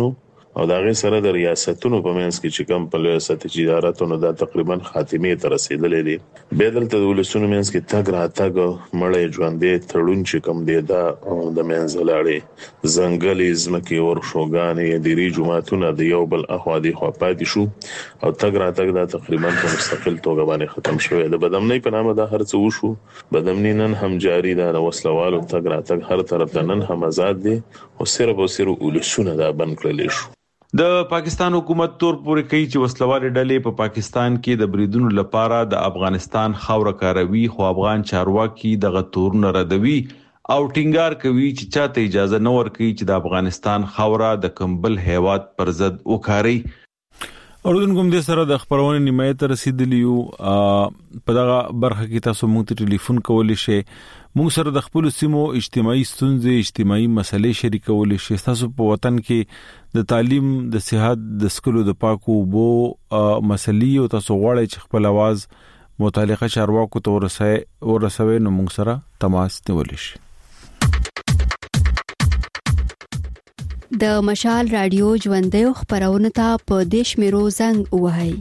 او دا غي سره د ریاستونو په منځ کې چې کوم په ریاست اداراتونو دا تقریبا خاتمه ته رسیدلې دي به دلته د ولسونو منځ کې تګ را تګ مړې ژوندې تړون چې کوم دی دا د منځلارې ځنګلې زمکي ور شوګانې د ری جماعتونو د یو بل اخوا دی خو پاتې شو او تګ را تګ دا تقریبا په مستقل توګه باندې ختم شوی د بدامنۍ په نامه دا هر څه وشو بدامنۍ نن هم جاری ده د وسلوالو تګ را تګ هر طرف ته نن هم آزاد دي او صرف او صرف ولسونه دا بند کړل شو د پاکستان حکومت تور پورې کوي چې وسلوال ډلې په پاکستان کې د بریدونو لپاره د افغانستان خاور کاروي خو افغان چارواکي دغه تورونه ردوي او ټینګار کوي چې چاته اجازه نه ورکوي چې د افغانستان خاوره د کمبل هیواد پر ضد وکاري. اوردونکو د سره د خبرونه نیمه ته رسیدلیو په دغه برخه کې تاسو موږ ته ټلیفون کولی شئ موږ سره د خپل سیمو اجتماعي ستونزې اجتماعي مسلې شریکول شي تاسو په وطن کې د تعلیم د صحت د سکولو د پاکو بو مسلې او تاسو غواړئ چې خپل आवाज متعلقه چارواکو ته ورسوي ورسوي نو موږ سره تماس نیول شي. د مشال رادیو ژوندې خبرونه ته په دیش میرو زنګ وهاي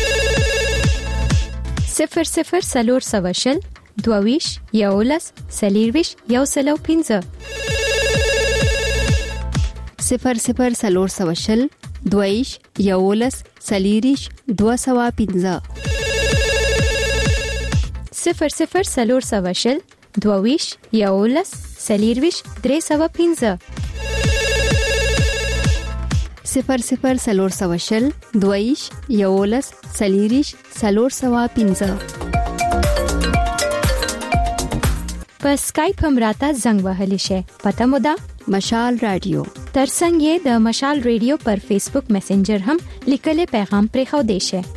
صفر صفر سلور سواشل دوویش یولس سلیرویش یو سلو پینزه صفر صفر سلور سواشل دوویش یولس سلیریش دو سوا پینزه صفر صفر سلور سواشل دوویش یولس سلیرویش درې سوا پینزه صفر صفر سلور سواشل دویش یولس سلیریش سلور سوا پینزه په اسکایپ هم راته زنګ وهلی شي پته مو ده مشال رادیو ترڅنګ یې د مشال رادیو پر فیسبوک میسنجر هم لیکلي پیغام پرې خو دی شي.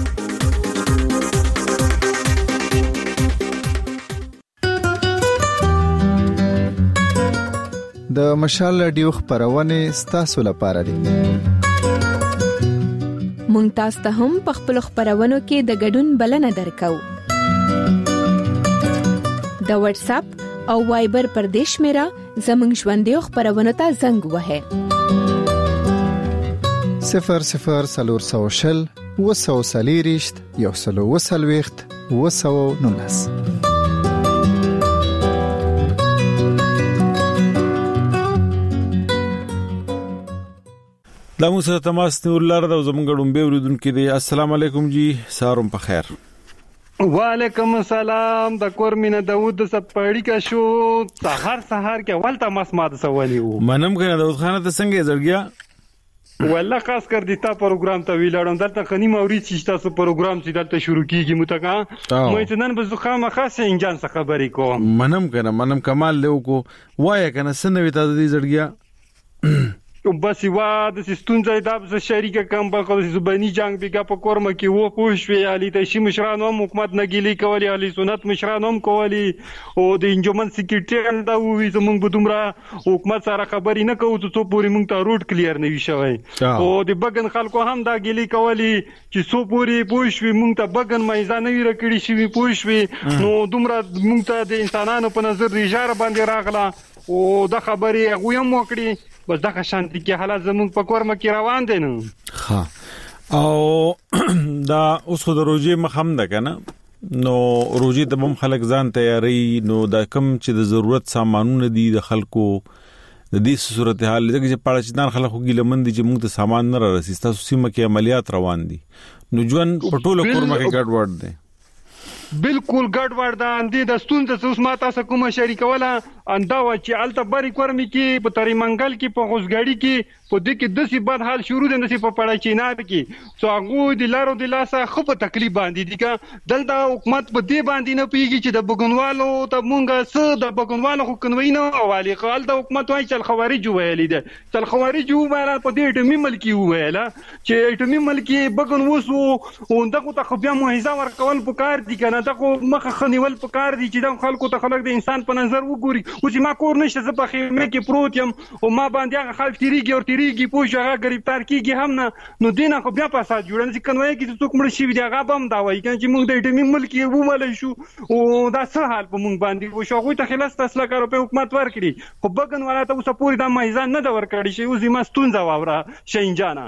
د مشال رادیو خبرونه ستاسو لپاره دي. مونږ تاسو ته هم په خپل خبرونو کې د ګډون بلنه درکو. د واتس اپ او وایبر پر دیش میرا زمنګ ژوندې خبرونه ته زنګ وهه صفر صفر سلور سوشل وسو سلیریشت یو سلو وسلويخت وسو نونس. دا مو سره تماس نیول لار د زمونږ ډومبه وروډونکو دی. السلام علیکم جی سارم په خیر. وعلیکم السلام د کورمینه داوود سپاړی کا شو سحر سحر کې ولته مس ماده سوالی وو منم کنه داوود خان ته څنګه زړګیا والله خاص کر دیتا پروګرام ته ویلړم دلته خنی موري چې تاسو پروګرام چې دلته شروع کیږي متکا مې ته نن به زخه مخاسه انجان څخه خبرې کوم منم کنه منم کمال له کو وای کنه سنوي ته دې زړګیا بس وا د سستونځي د شریک کم په خو زبانی جنگ بیګه په کورمه کې وو پوښوي علي د شي مشرانو حکومت نګیلی کولی علي سنت مشرانو کولی او د انجمن سکرټری دا وې زمونږ بدومره حکومت سره خبرې نه کوو ته پوری مونږ ته روټ کلیر نه وي شوی او د بګن خلکو هم دا ګیلی کولی چې سو پوری پوښوي مونږ ته بګن میزان وی رکړی شي پوښوي نو دومره مونږ ته د انسانانو په نظر ریجار باندې راغله او د خبرې هغه هم وکړي بس دا شانتي کې حالات زموږ په کورمه کې روان دي نو ها او دا اوس خو د روزي مخم ده کنه نو روزي د بم خلک ځان تیاری نو دا کم چې د ضرورت سامانونه دي د خلکو د دې صورتحال دغه چې پاړچدان خلکو ګیلمن دي چې موږ ته سامان نه راسي تاسو سیمه کې عملیات روان دي نو ژوند په ټوله کورمه کې ګډ وډ دي بالکل ګډ وډ ده اندې د ستونزې اوس ما تاسو کومه شریکوله انداو چې الته بری کورمي کې په تری منګل کې په غوسګړی کې په دې کې د سی بد حال شروع دي نسی په پړای چینار کې سو هغه د لارو د لاسه خو په تکلیف باندې دي کا دلته حکومت په دې باندې نه پیږي چې د بګونوالو ته مونږه څه د بګونوالو خو کنوي نه حواله خال د حکومت وایي چې خوارج ویلې ده چې خوارج ویل په دې ټمی ملکی ویل چې ټمی ملکی بګون وسو او دغه ته خو بیا موهزه ورکول پکار دي کنه دغه مخه خنیول په کار دي چې د خلکو ته خلک د انسان په نظر وګوري. او چې ما کور نشته زه په خیمه کې پروت یم او ما باندې هغه خلک تیریږي او تیریږي پوه شو هغه ګرفتار کیږي هم نه، نو دینه خو بیا فساد جوړ نه چې کنوي کې څوک مړ شي دی هغه بم دا وایي چې موږ د ایټمي ملک یو ومل شو او دا څه حال په موږ باندې و شو. خو ته خلاص تاسو کارو په حکومت ورکړي خو بګن ولا ته اوس پوری دا میزان نه دا ورکړي شي. اوس ما ستونزه واوره شین جانا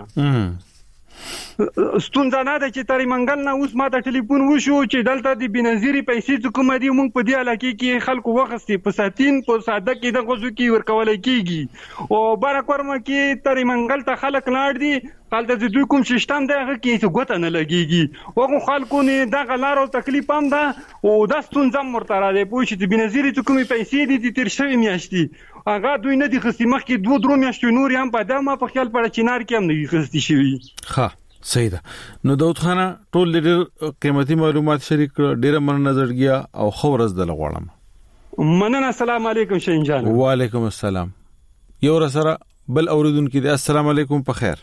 ستونزه نه ده چې تری منګل نه اوس ما ته ټلیفون وشو چې دلته د بنظیری پیسې کوم دی موږ په دې علاقې کې خلکو وغستې په ساتین په ساده کې د غوځو کې ورکول کېږي او بارکورمه کې تری منګل ته خلک لاړ دي خالد د دوی کوم سیستم دی هغه کې څه ګوت نه لګيږي او خلکو نه د غلار او تکلیف هم ده او د ستونزه مرتره دی پوه شي د بنظیری کوم پیسې دي تیر شوی میاشتي هغه دوی نه دي خستی مخکې دوه درو میاشتې نور هم په دمه په خیال پر چینار کې هم نه خستی شوی. ها صحیح ده. نو داود خان ټول ډېر قیمتي معلومات شریک ډېر من نظرګیا او خبرز د لغړم. مننه. السلام علیکم شین جان. وعلیکم السلام. یو سره بل اوریدونکو دي. السلام علیکم په خیر.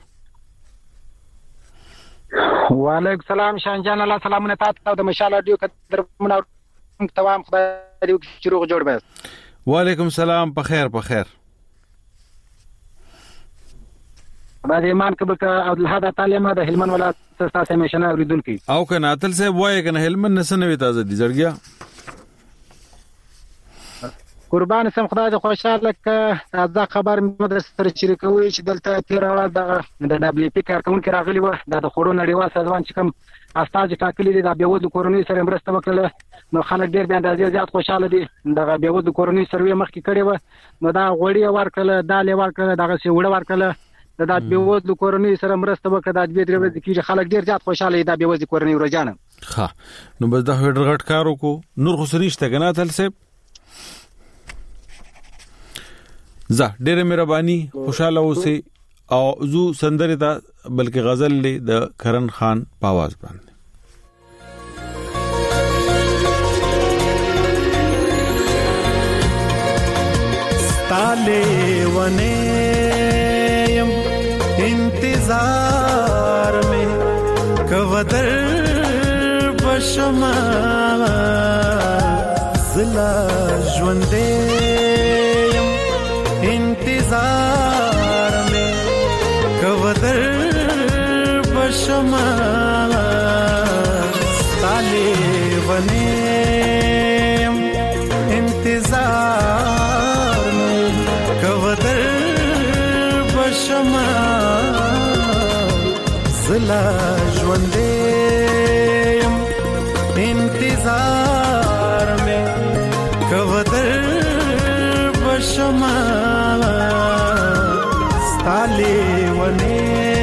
وعلیکم السلام شین جان. الله سلامونه تاسو د مشال اډیو قدر منو تمام خدای دې چې روغ جوړ بس. وعلیکم السلام په خیر په خیر. بعد ایمان کبه کا عبد الحاد تعلیم د هلمند ولایت تاسو میشنه اوریدونکو او کنه اتل صاحب وایي کنه هلمند نسنوي تازه دي زړګیا قربان سم خدای دې خوشاله ک دا خبر مدرسې سره شریکوي چې دلته تیر اړه د د دبليو پی کارکونکو راغلي و د خورو نړیوال سازمان چې کوم استاد ټاکلي دي د بیوود کورونی سره مرسته وکړه نو خلک ډیر د اندازې زیات خوشاله دي. د بیوود کورونی سروې مخکې کړي و نو دا غوړی ورکړه دا لیوار کړه دغه سی وړ ورکړه د د بیوود کورونی سره مرسته وکړه د دې درې ورځې کې خلک ډیر زیات خوشاله دي د بیوود کورونی ورجانه. ها نو بس دا هډر غټ کارو کو نور خو سنيشته کنه تل سه زه ډېر مهرباني خوشاله اوسئ او زو سندره دا بلکې غزل له د کرن خان په आवाज باندې. ستاله ونه انتظار में कवदर बशमा जिला ژوندې انتظار में कवदर बशमा ستاله ونه انتظار में कवदर बशमा زلا ژوندې انتظار में कवदर बशमा ستاله ونه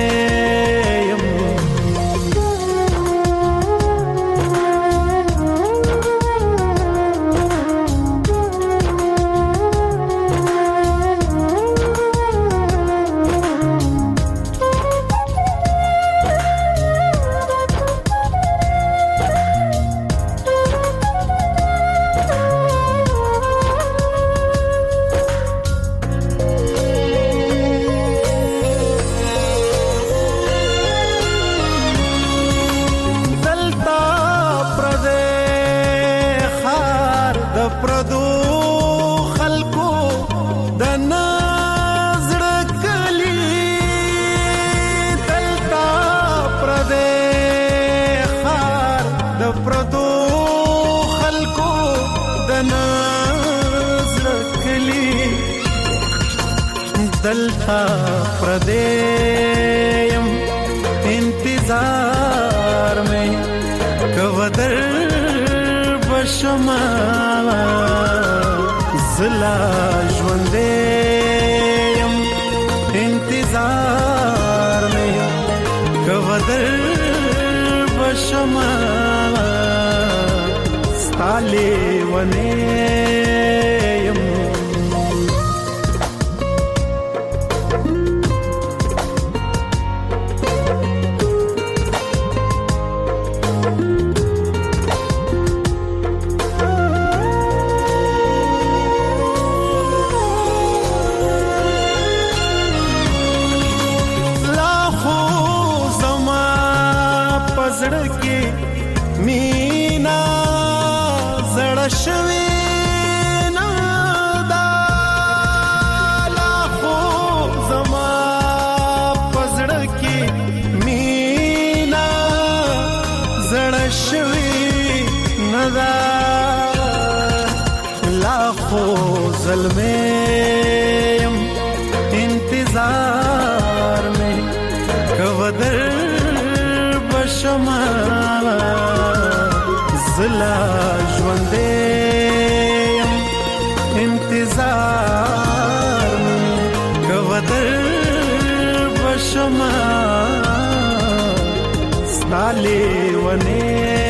دلتا پردیم انتظار میں کودر بشما زلا ژوندیم انتظار میں کودر بشما ستاله ونه मीना में इंतजार में कवदर बशमा ज़ला ژوندې इंतजार में कवदर बशमा स्नाले वने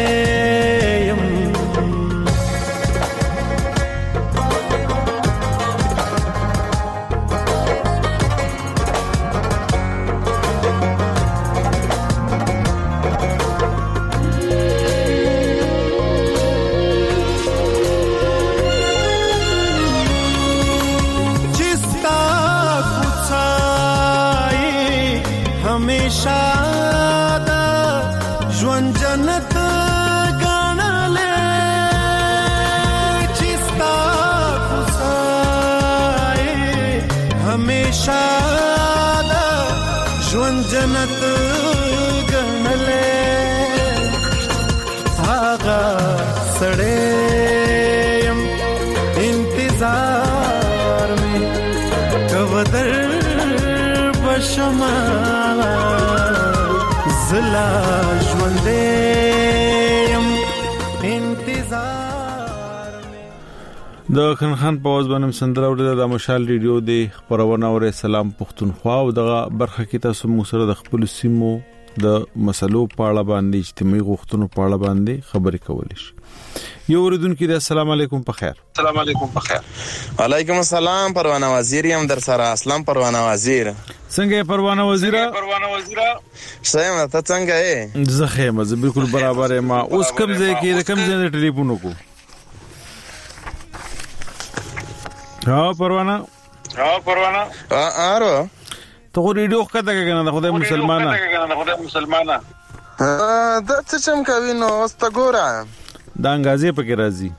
ژوند جنت ګڼلې هغه سړی انتظار مې کودر بشما زلا ژوندې انتظار د خنخان په واز باندې سندره ورته د مشال ریډیو دی خبرونه اور سلام پښتونخوا او دغه برخه کې تاسو مو سره د خپل سیمو د مسلو په اړه باندې اجتماعي غوښتنو په اړه باندې خبرې کولې شي یو اوریدونکو د السلام علیکم په خیر السلام علیکم په خیر وعلیکم السلام پروانه وزیر یم در سره اسلام پروانه وزیر څنګه پروانه وزیر پروانه وزیر سلام ته څنګه یې زه خیمه زه بالکل برابر ما اوس کوم ځای کې کوم ځای ټلیفون وکړو ها پروانه ها پروانه اره ته ریډیو کته کنه خدای مسلمانه خدای مسلمانه دا څه چم کوي نو واستګورا دا انګازې پکې راځي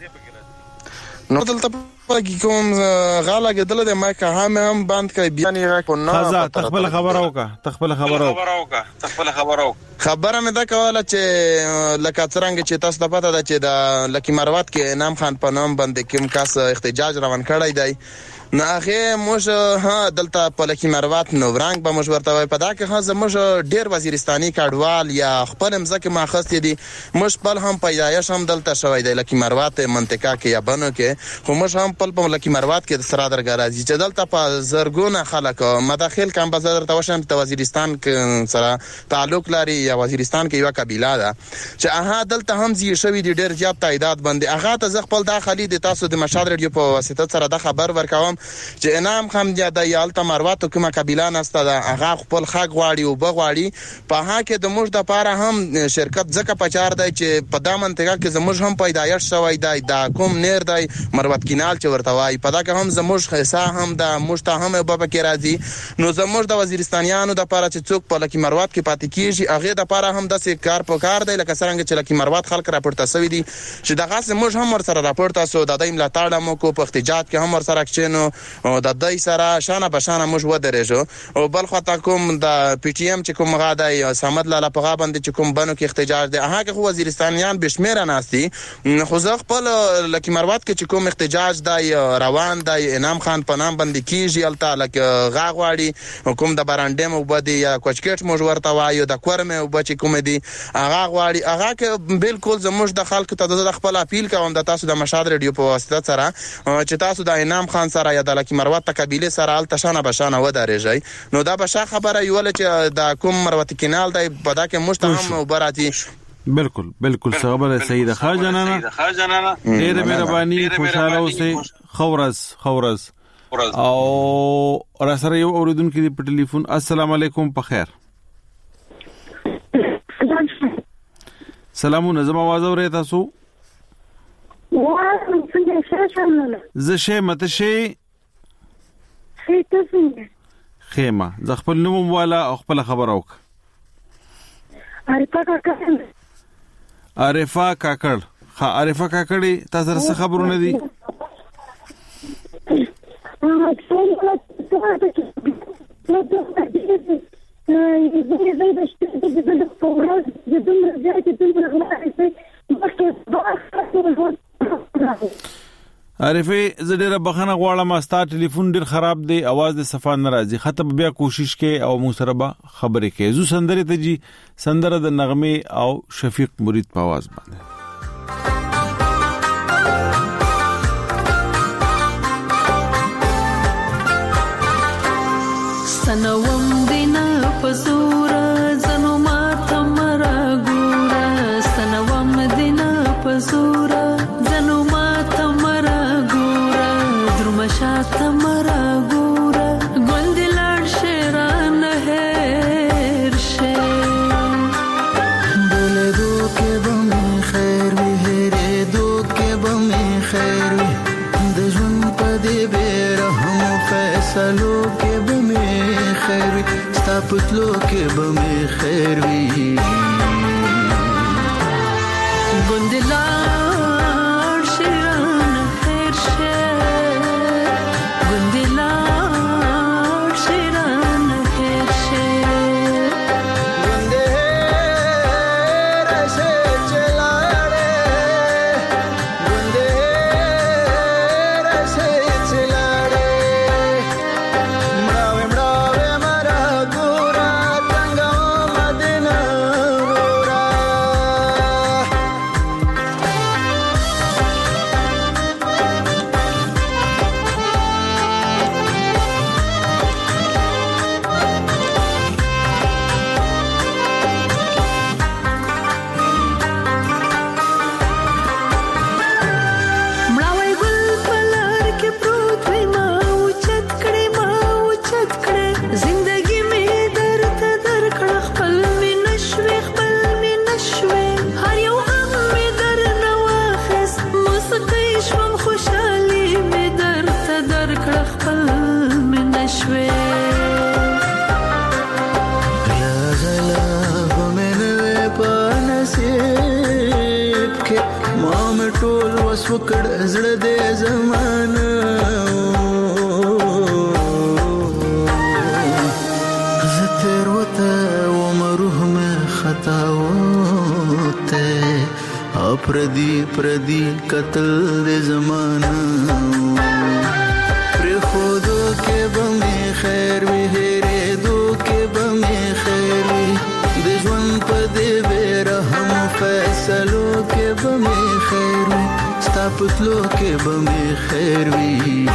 نو دلته پکې کوم غاله کېدل د ما که هم هم بند کوي بیان یې کو نه خزا تخبل خبرو کا تخبل خبرو کا تخبل خبرو خبره مې دا کوله چې لکه څنګه چې تاسو ته پته ده چې د لکی مروت کې انعام خان په نام باندې کوم کس احتجاج روان کړی دی نه هغه موږ ها دلته په لکی مروت نو ورنګ به موږ ورته وای په دا کې ها زموږ ډیر وزیرستاني کډوال یا خپل مزکه ماخص دي موږ په هم پیدایش هم دلته شوی دی لکی مروت منطقه کې یا بنو کې خو موږ هم په لکی مروت کې د سره درګرازي چې دلته په زرګونه خلک مداخل کم بازار ته وشم ته وزیرستان سره تعلق لري یا وزیرستان کې یو قبيله ده چې هغه دلته هم زی شوی دی ډیر زیات تعداد باندې هغه ته خپل داخلي د تاسو د مشال ریډیو په واسطه سره د خبر ورکوم چې انعام خام د یالته مروت کومه قبيله نسته ده هغه خپل خاګ غواړي او بغواړي په هغه کې د موږ د پاره هم شرکت ځکه پچار دی چې په دا منطقه کې زموږ هم پیدایش شوی دی دا کوم نیر دی مروت کینال چې ورته وای په دا کې هم زموږ حصہ هم د موږ ته هم په کې راځي نو زموږ د وزیرستانیانو د پاره چې څوک په لکی مروت کې پاتې کیږي هغه د پاره هم د کار په کار دی لکه څنګه چې لکی مروت خلک راپورته شوی دي چې دغه موږ هم ور سره راپورته سو د دایم لا تاړه مو کو په احتجاج کې هم ور سره کښینو او د دای سره شانه بشانه موږ ودرېجو او بل خطا کوم د پی ټی ایم چې کوم غاډای سمد لاله په غابند چې کوم بنو کې احتجاج دی هغه خو وزیرستانیان بشمیره ناشتي خو زه خپل لکی مروت کې چې کوم احتجاج دی روان دی انعام خان په نام باندې کیږي الته لکه غاغواړي حکومت د برانډې مو بده یا کوچکټ موږ ورته وایو د کورمه او بچ کوم دی هغه غواړي هغه کې بالکل زموږ د خلکو ته د خپل اپیل کوم د تاسو د مشاد ریډیو په واسطه سره چې تاسو د انعام خان سره یا د لکی مروت قبيله سره ال تشانه بشانه ودارېږي نو دا بشه خبره یو چې د کوم مروت کینال دی په دا کې مشتهم وبراتي بالکل بالکل خبره صحیح ده خاجنانه ډېر مهرباني خوشاله اوسئ خورز خورز او را سره یو اوریدونکو دی په ټلیفون السلام علیکم په خیر سلامونه زما आवाज اورئ تاسو واه څنګه شې زه شې مته شې خیمه ز خپل نوم والا خپل خبر اوک عارفه کاکړ عارفه کاکړ ها عارفه کاکړی تاسو سره خبرونه دي عارفه زه ډیره بخنه غواړم استا ټلیفون ډیر خراب دی आवाज د صفه ناراضي خطب بیا کوشش کې او مو سره به خبرې کې زو سندره ته جی سندره د نغمه او شفیق مرید په आवाज باندې سنوم دینا پزورا زنو ما تمرا ګورا سنوم دینا پزورا زنو ما تمرا ګورا درمشا تمرا ګورا ګوندلار شیران هر شه بوله دو کې بم خیر وی هره دو کې بم خیر وی د ژوند په دې بیرهم فیصلو کې بم خیر وی ستا پتلو کې بم خیر وی ګوندلار شیران هر شه ګوندلار شیران هر شه ګوندې راسه چلاړې ګوندې راسه چلاړې مړاوې مړاوې مرا ګورا څنګه مدینه ورا مړاوی ګل پلار کې پروت وي ما اوچت کړې ما اوچت کړې زندګي مې درته درکړه خپل مې نشوې خپل مې نشوې هر یو غم مې درنه واخیست موسیقي شوم خوشحالي مې درته درکړه خپل مې نشوې یا زلا بمنوي په نصیب کې ما مې ټول وس وکړ زړه دې زمانه زه تیر وته وم روح مې خطا وته اپردي پردي قتل دې زمانه پر خودو کې بمې خیر وی هره دو کې بمې خیر وی د ژوند په دې بیرهم فیصلو کې بمې خیر وی ستا پتلو کې بمې خیر وی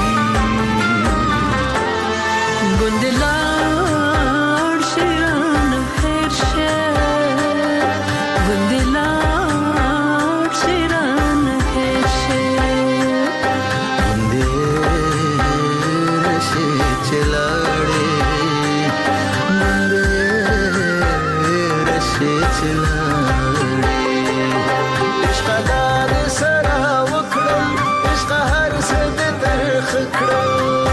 ګوندلار شیران هر شه ګوندلار شیران هر شه ګوندې راسه چلاړې ګوندې راسه چلاړې عشق دار سره وکړم عشق هر څه دې ترخ کړم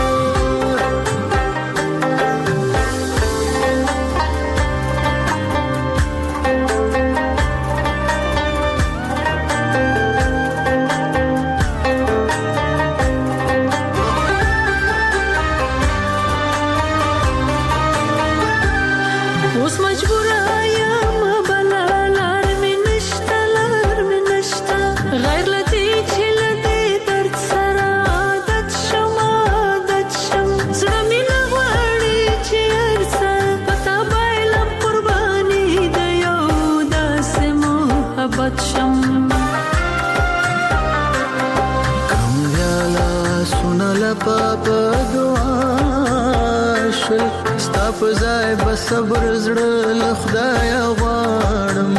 اوس مجبور یم بلا لار مې نشته لار مې نشته غیر لدی چې لدی درد سره عادت شم عادت شم زړه مې نه غواړي چې هر څه پتا بایلم قرباني د یو داسې محبت شم کم ویالا سنل پاپا دعا شل ستا په ځای به صبر زړه له خدایه غواړم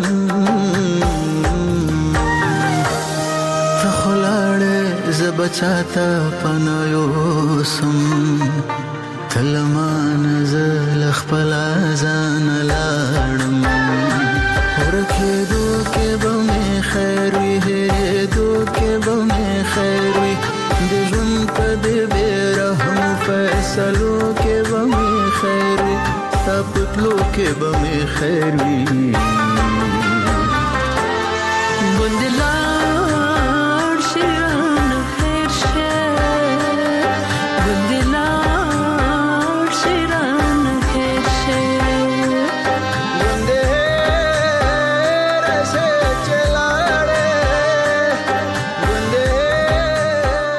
ته خو لاړې زه به چاته پناه یوسم ته له مانه زه له خپله ځانه لاړم ورکېدو کې به مې خیر وي هېرېدو کې به مې خیر وي د ژوند په دې بېرحم فیصلو کې به مې خیر وي ستا پتلو کې به مې خیر وي ګوندلار شیران هر شه ګوندلار شیران هر شه ګوندې راسه چلاړې ګوندې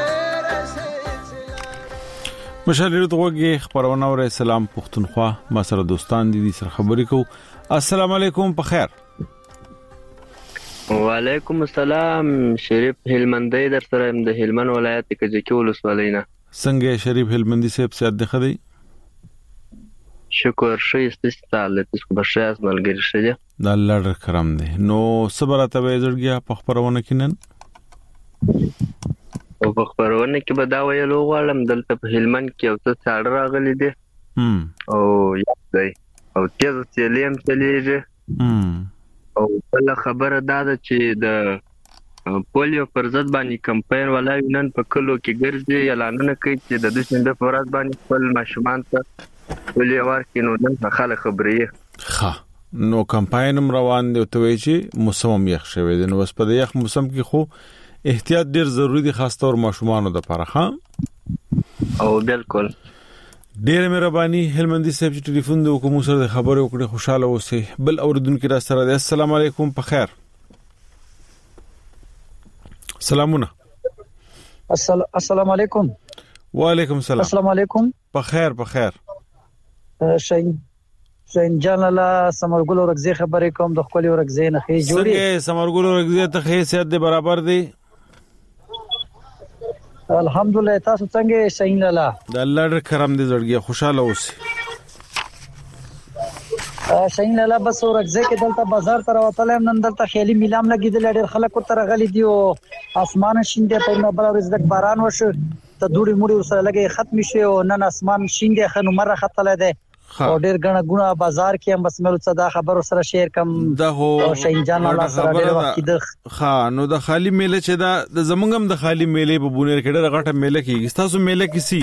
مشالې دغه خبرونه ور اسلام پښتونخوا ما سره دوستان دي سره خبرې کو. السلام علیکم په خیر. وعلیکم السلام. شریف هلمندی در سره د هلمند ولایت کجکی ولسوالۍ نه. څنګه شریف هلمندی صاحب سیادت خدي؟ شکر شي استستاله تاسو بشاس ملګری شه. د الله ډېر کرم دی. نو صبرته به زړګیا په خبرونه کینن او په خبرونه کې به دا ویلو غواړم دلته په هلمند کې یو څه ساړه راغلي دي او یاد دی او تیز سیلیم چلیږي او بل خبره دا ده چې د پولیو پر ضد باندې کمپاین ولای نن په کلو کې ګرځي اعلانونه کوي چې د دوشنبه په ورځ باندې خپل ماشومان ته پولیو ورکړي. نو نن خلک خبرې ښه نو کمپاین روان دی ته وی چې موسم یخ شوی دی. نو بس په یخ موسم کې خو احتیاط ډیر ضروری دی خاص طور ماشومانو د لپاره. ها او بالکل ډیر مهرباني هلمندي صاحب چې ټلیفون د حکومت سره خبرې وکړي خوشاله اوسئ. بل اوردونکو را سره دی. السلام علیکم په خیر. سلامونه. السلام علیکم. وعلیکم السلام. السلام علیکم. په خیر په خیر. شین شین جان الله سمرګل ورغزي خبرې کوم د خپل ورغزي نه خې جوړي. څنګه سمرګل ورغزي ته خې سیادت برابر دی؟ الحمدلله. تاسو څنګه شین الله؟ د الله ډېر کرم دې زړګي خوشاله اوسئ. شین الله بس ورغزي کې دلته بازار تر وتلم نن دلته خیالي میلام لګیدل ډېر خلک تر غلي دی او اسمان شینده په نو بل ورځ د باران وشو ته دوړي موړي سره لګي ختم شي او نن اسمان شینده خنو مره خطله ده او ډېر غنه غونه بازار کې هم بس مې صدا خبر سره شیر کم دا هو شین جان الله سره ډېر وخت د ها نو د خالی میله چې دا د زمونږم د خالی میله په بونیر کې ډېر غټه میله کېږي. تاسو میله کې سي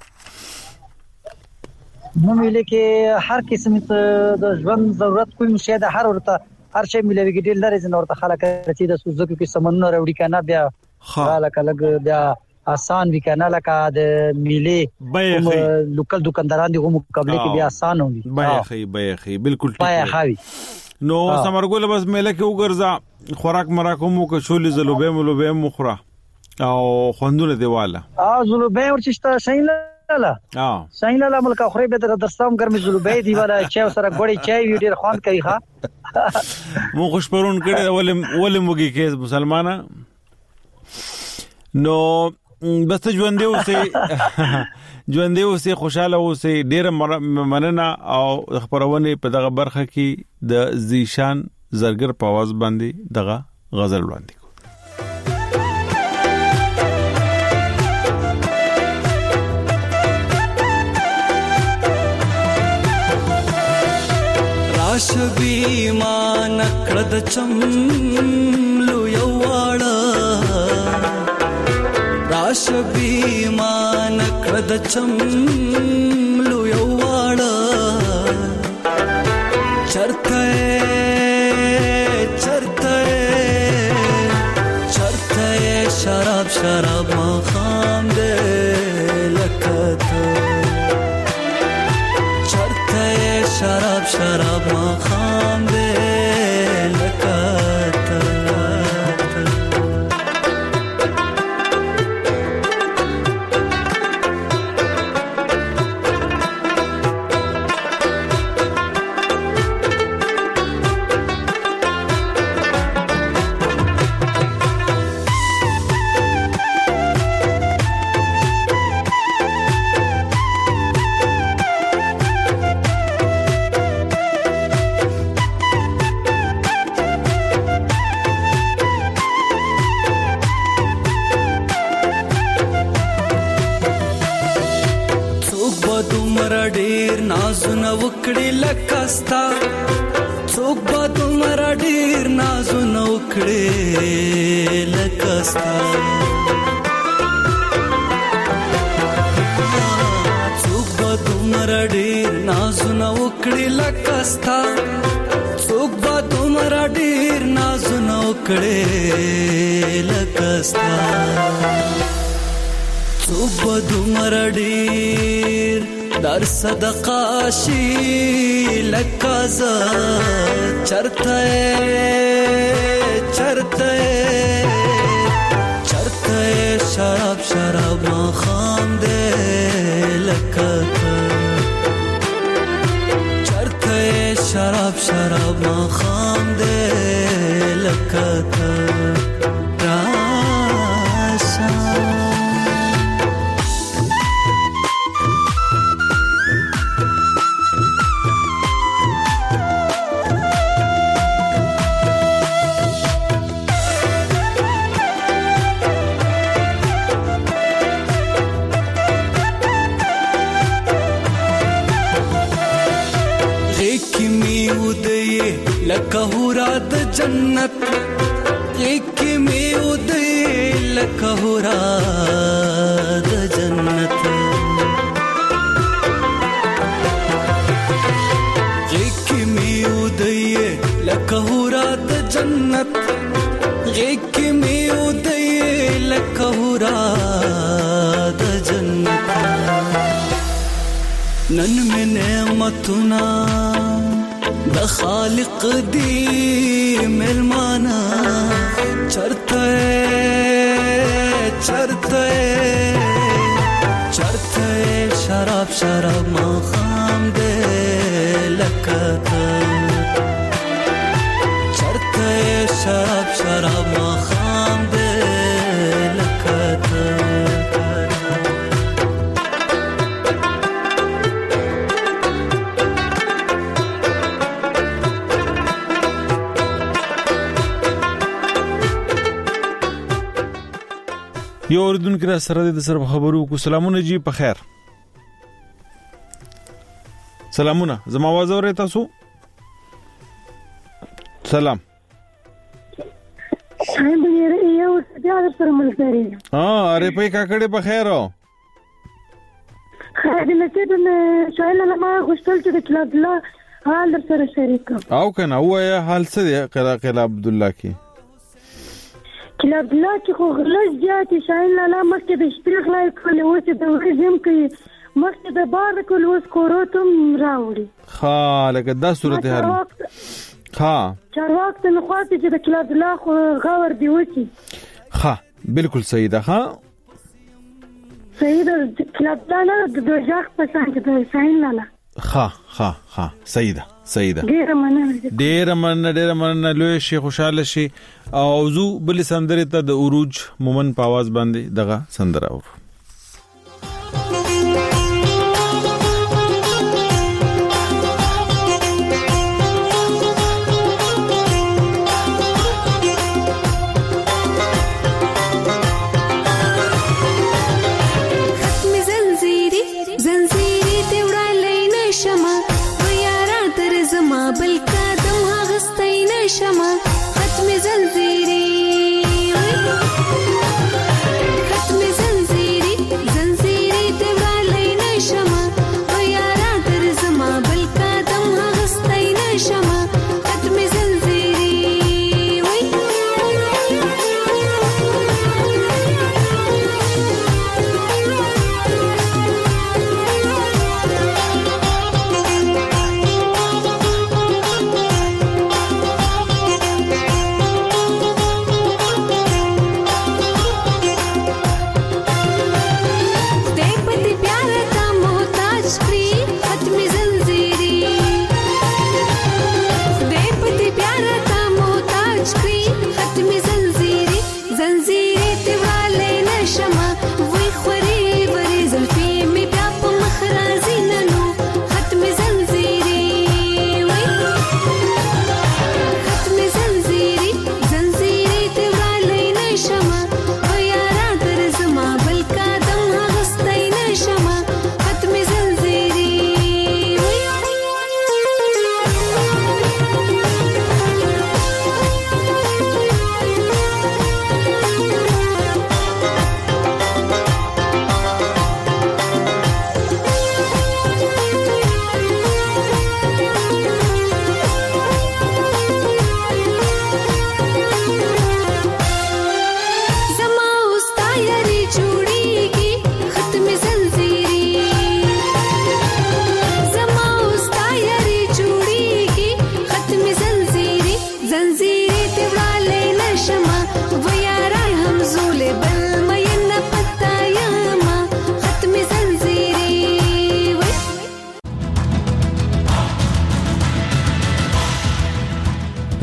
نو میله کې هر قسم د ژوند ضرورت کوم شی د هر ورته هر شی میله کې ډېر لري زنه ورته خلک چې د سوزکو کې سمنو راوړي کنه بیا خلک لګ بیا آسان وکنه لکه د میله لوکل دکانداران دغه مقابله کې بیا آسان وي. بایخي بایخي بالکل ټیک بایخي. نو سمرګل بس میله کې وګرځا خوراک مراکومو کې شولې زلوبې ملوبې مخره او خوندونه دیواله اه زلوبې ورچشته شین لاله اه شین لاله ملک خوري به د دستام ګرمي زلوبې دیواله چا سره غوړی چای وی ډیر خوند کوي ښا مو خوش پرون کړه ولې ولې موږي کې مسلمانه. نو بس ژوندې اوسې ژوندې اوسې خوشاله اوسې. ډېر مننه او خبرونه په دغه برخه کې د زیشان زرګر په आवाज باندې دغه غزل وړاندې کو. راشبي ما نکړه د چملو یواړه راشبي ما نکړه د چملو یواړه چرته چرته چرته شراب شراب ما خام دې لکته چرته شراب شراب ما خام دې لکته نازونه وکړي لکستا څوک به دومره ډیر نازونه وکړي لکستا څوک به دومره ډیر نازونه وکړي لکستا څوک به دومره ډیر نازونه وکړي لکستا څوک به دومره ډیر در صدقه شي لکازا چرته چرته چرته شراب شراب ما خام دې لکته چرته شراب شراب ما خام دې لکته راشا لکه هورا د جنت یک می ودې لکه هورا د جنت یک می ودې لکه هورا د جنت یک می ودې لکه هورا د جنت نن مې نعمتونه د خالق دی ملمانا چرته چرته چرته شراب شراب ما خام دې لکته چرته شراب شراب ما خام دې لکته یو اوریدونکو را سره د سر خبرو کو سلامونه جی په خیر سلامونه زما आवाज اورئ تاسو سلام څنګه یې یو بیا در سره ملګری ها اره په کاکړې په خیر او خیر دې چې نه شایل ما غوښتل چې د کلاب الله حال در سره شریک او کنه وایا حال څه دی قلا قلا عبد الله کی کلاب الله چې خو غلط جاتي شایل الله مکه د شپې خلای کول او چې د ورځم کوي مکه د بار کول اوس کوروتم راوړي خالق دا صورت حال ها چار وخت نه خاطر چې د کلاب الله خو غور دی وتی ها بالکل صحیح ده ها صحیح ده کلاب الله د دوجاخ په شان کې شایل الله ها ها ها صحیح ده صحیح ده ډیر مننه ډیر مننه ډیر مننه لوی شي خوشاله شي او زو بل سندره ته د اوروج مومن په आवाज باندې دغه سندره اور شما ختم زنجیری ختم زنجیری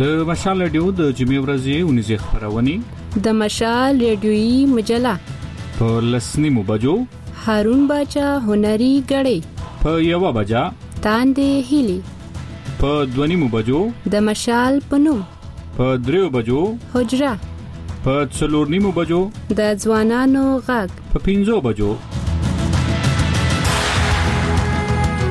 د مشال رادیو د جمعې ورځې ونیزه خبرونه د مشال رادیوي مجله په لسنیمو بجو هارون باچا هنري غړي په یو بجا تاندې هلي په دونیمو بجو د مشال پنوم په دریو بجو حجره په څلورنیمو بجو د ځوانانو غږ په پنځو بجو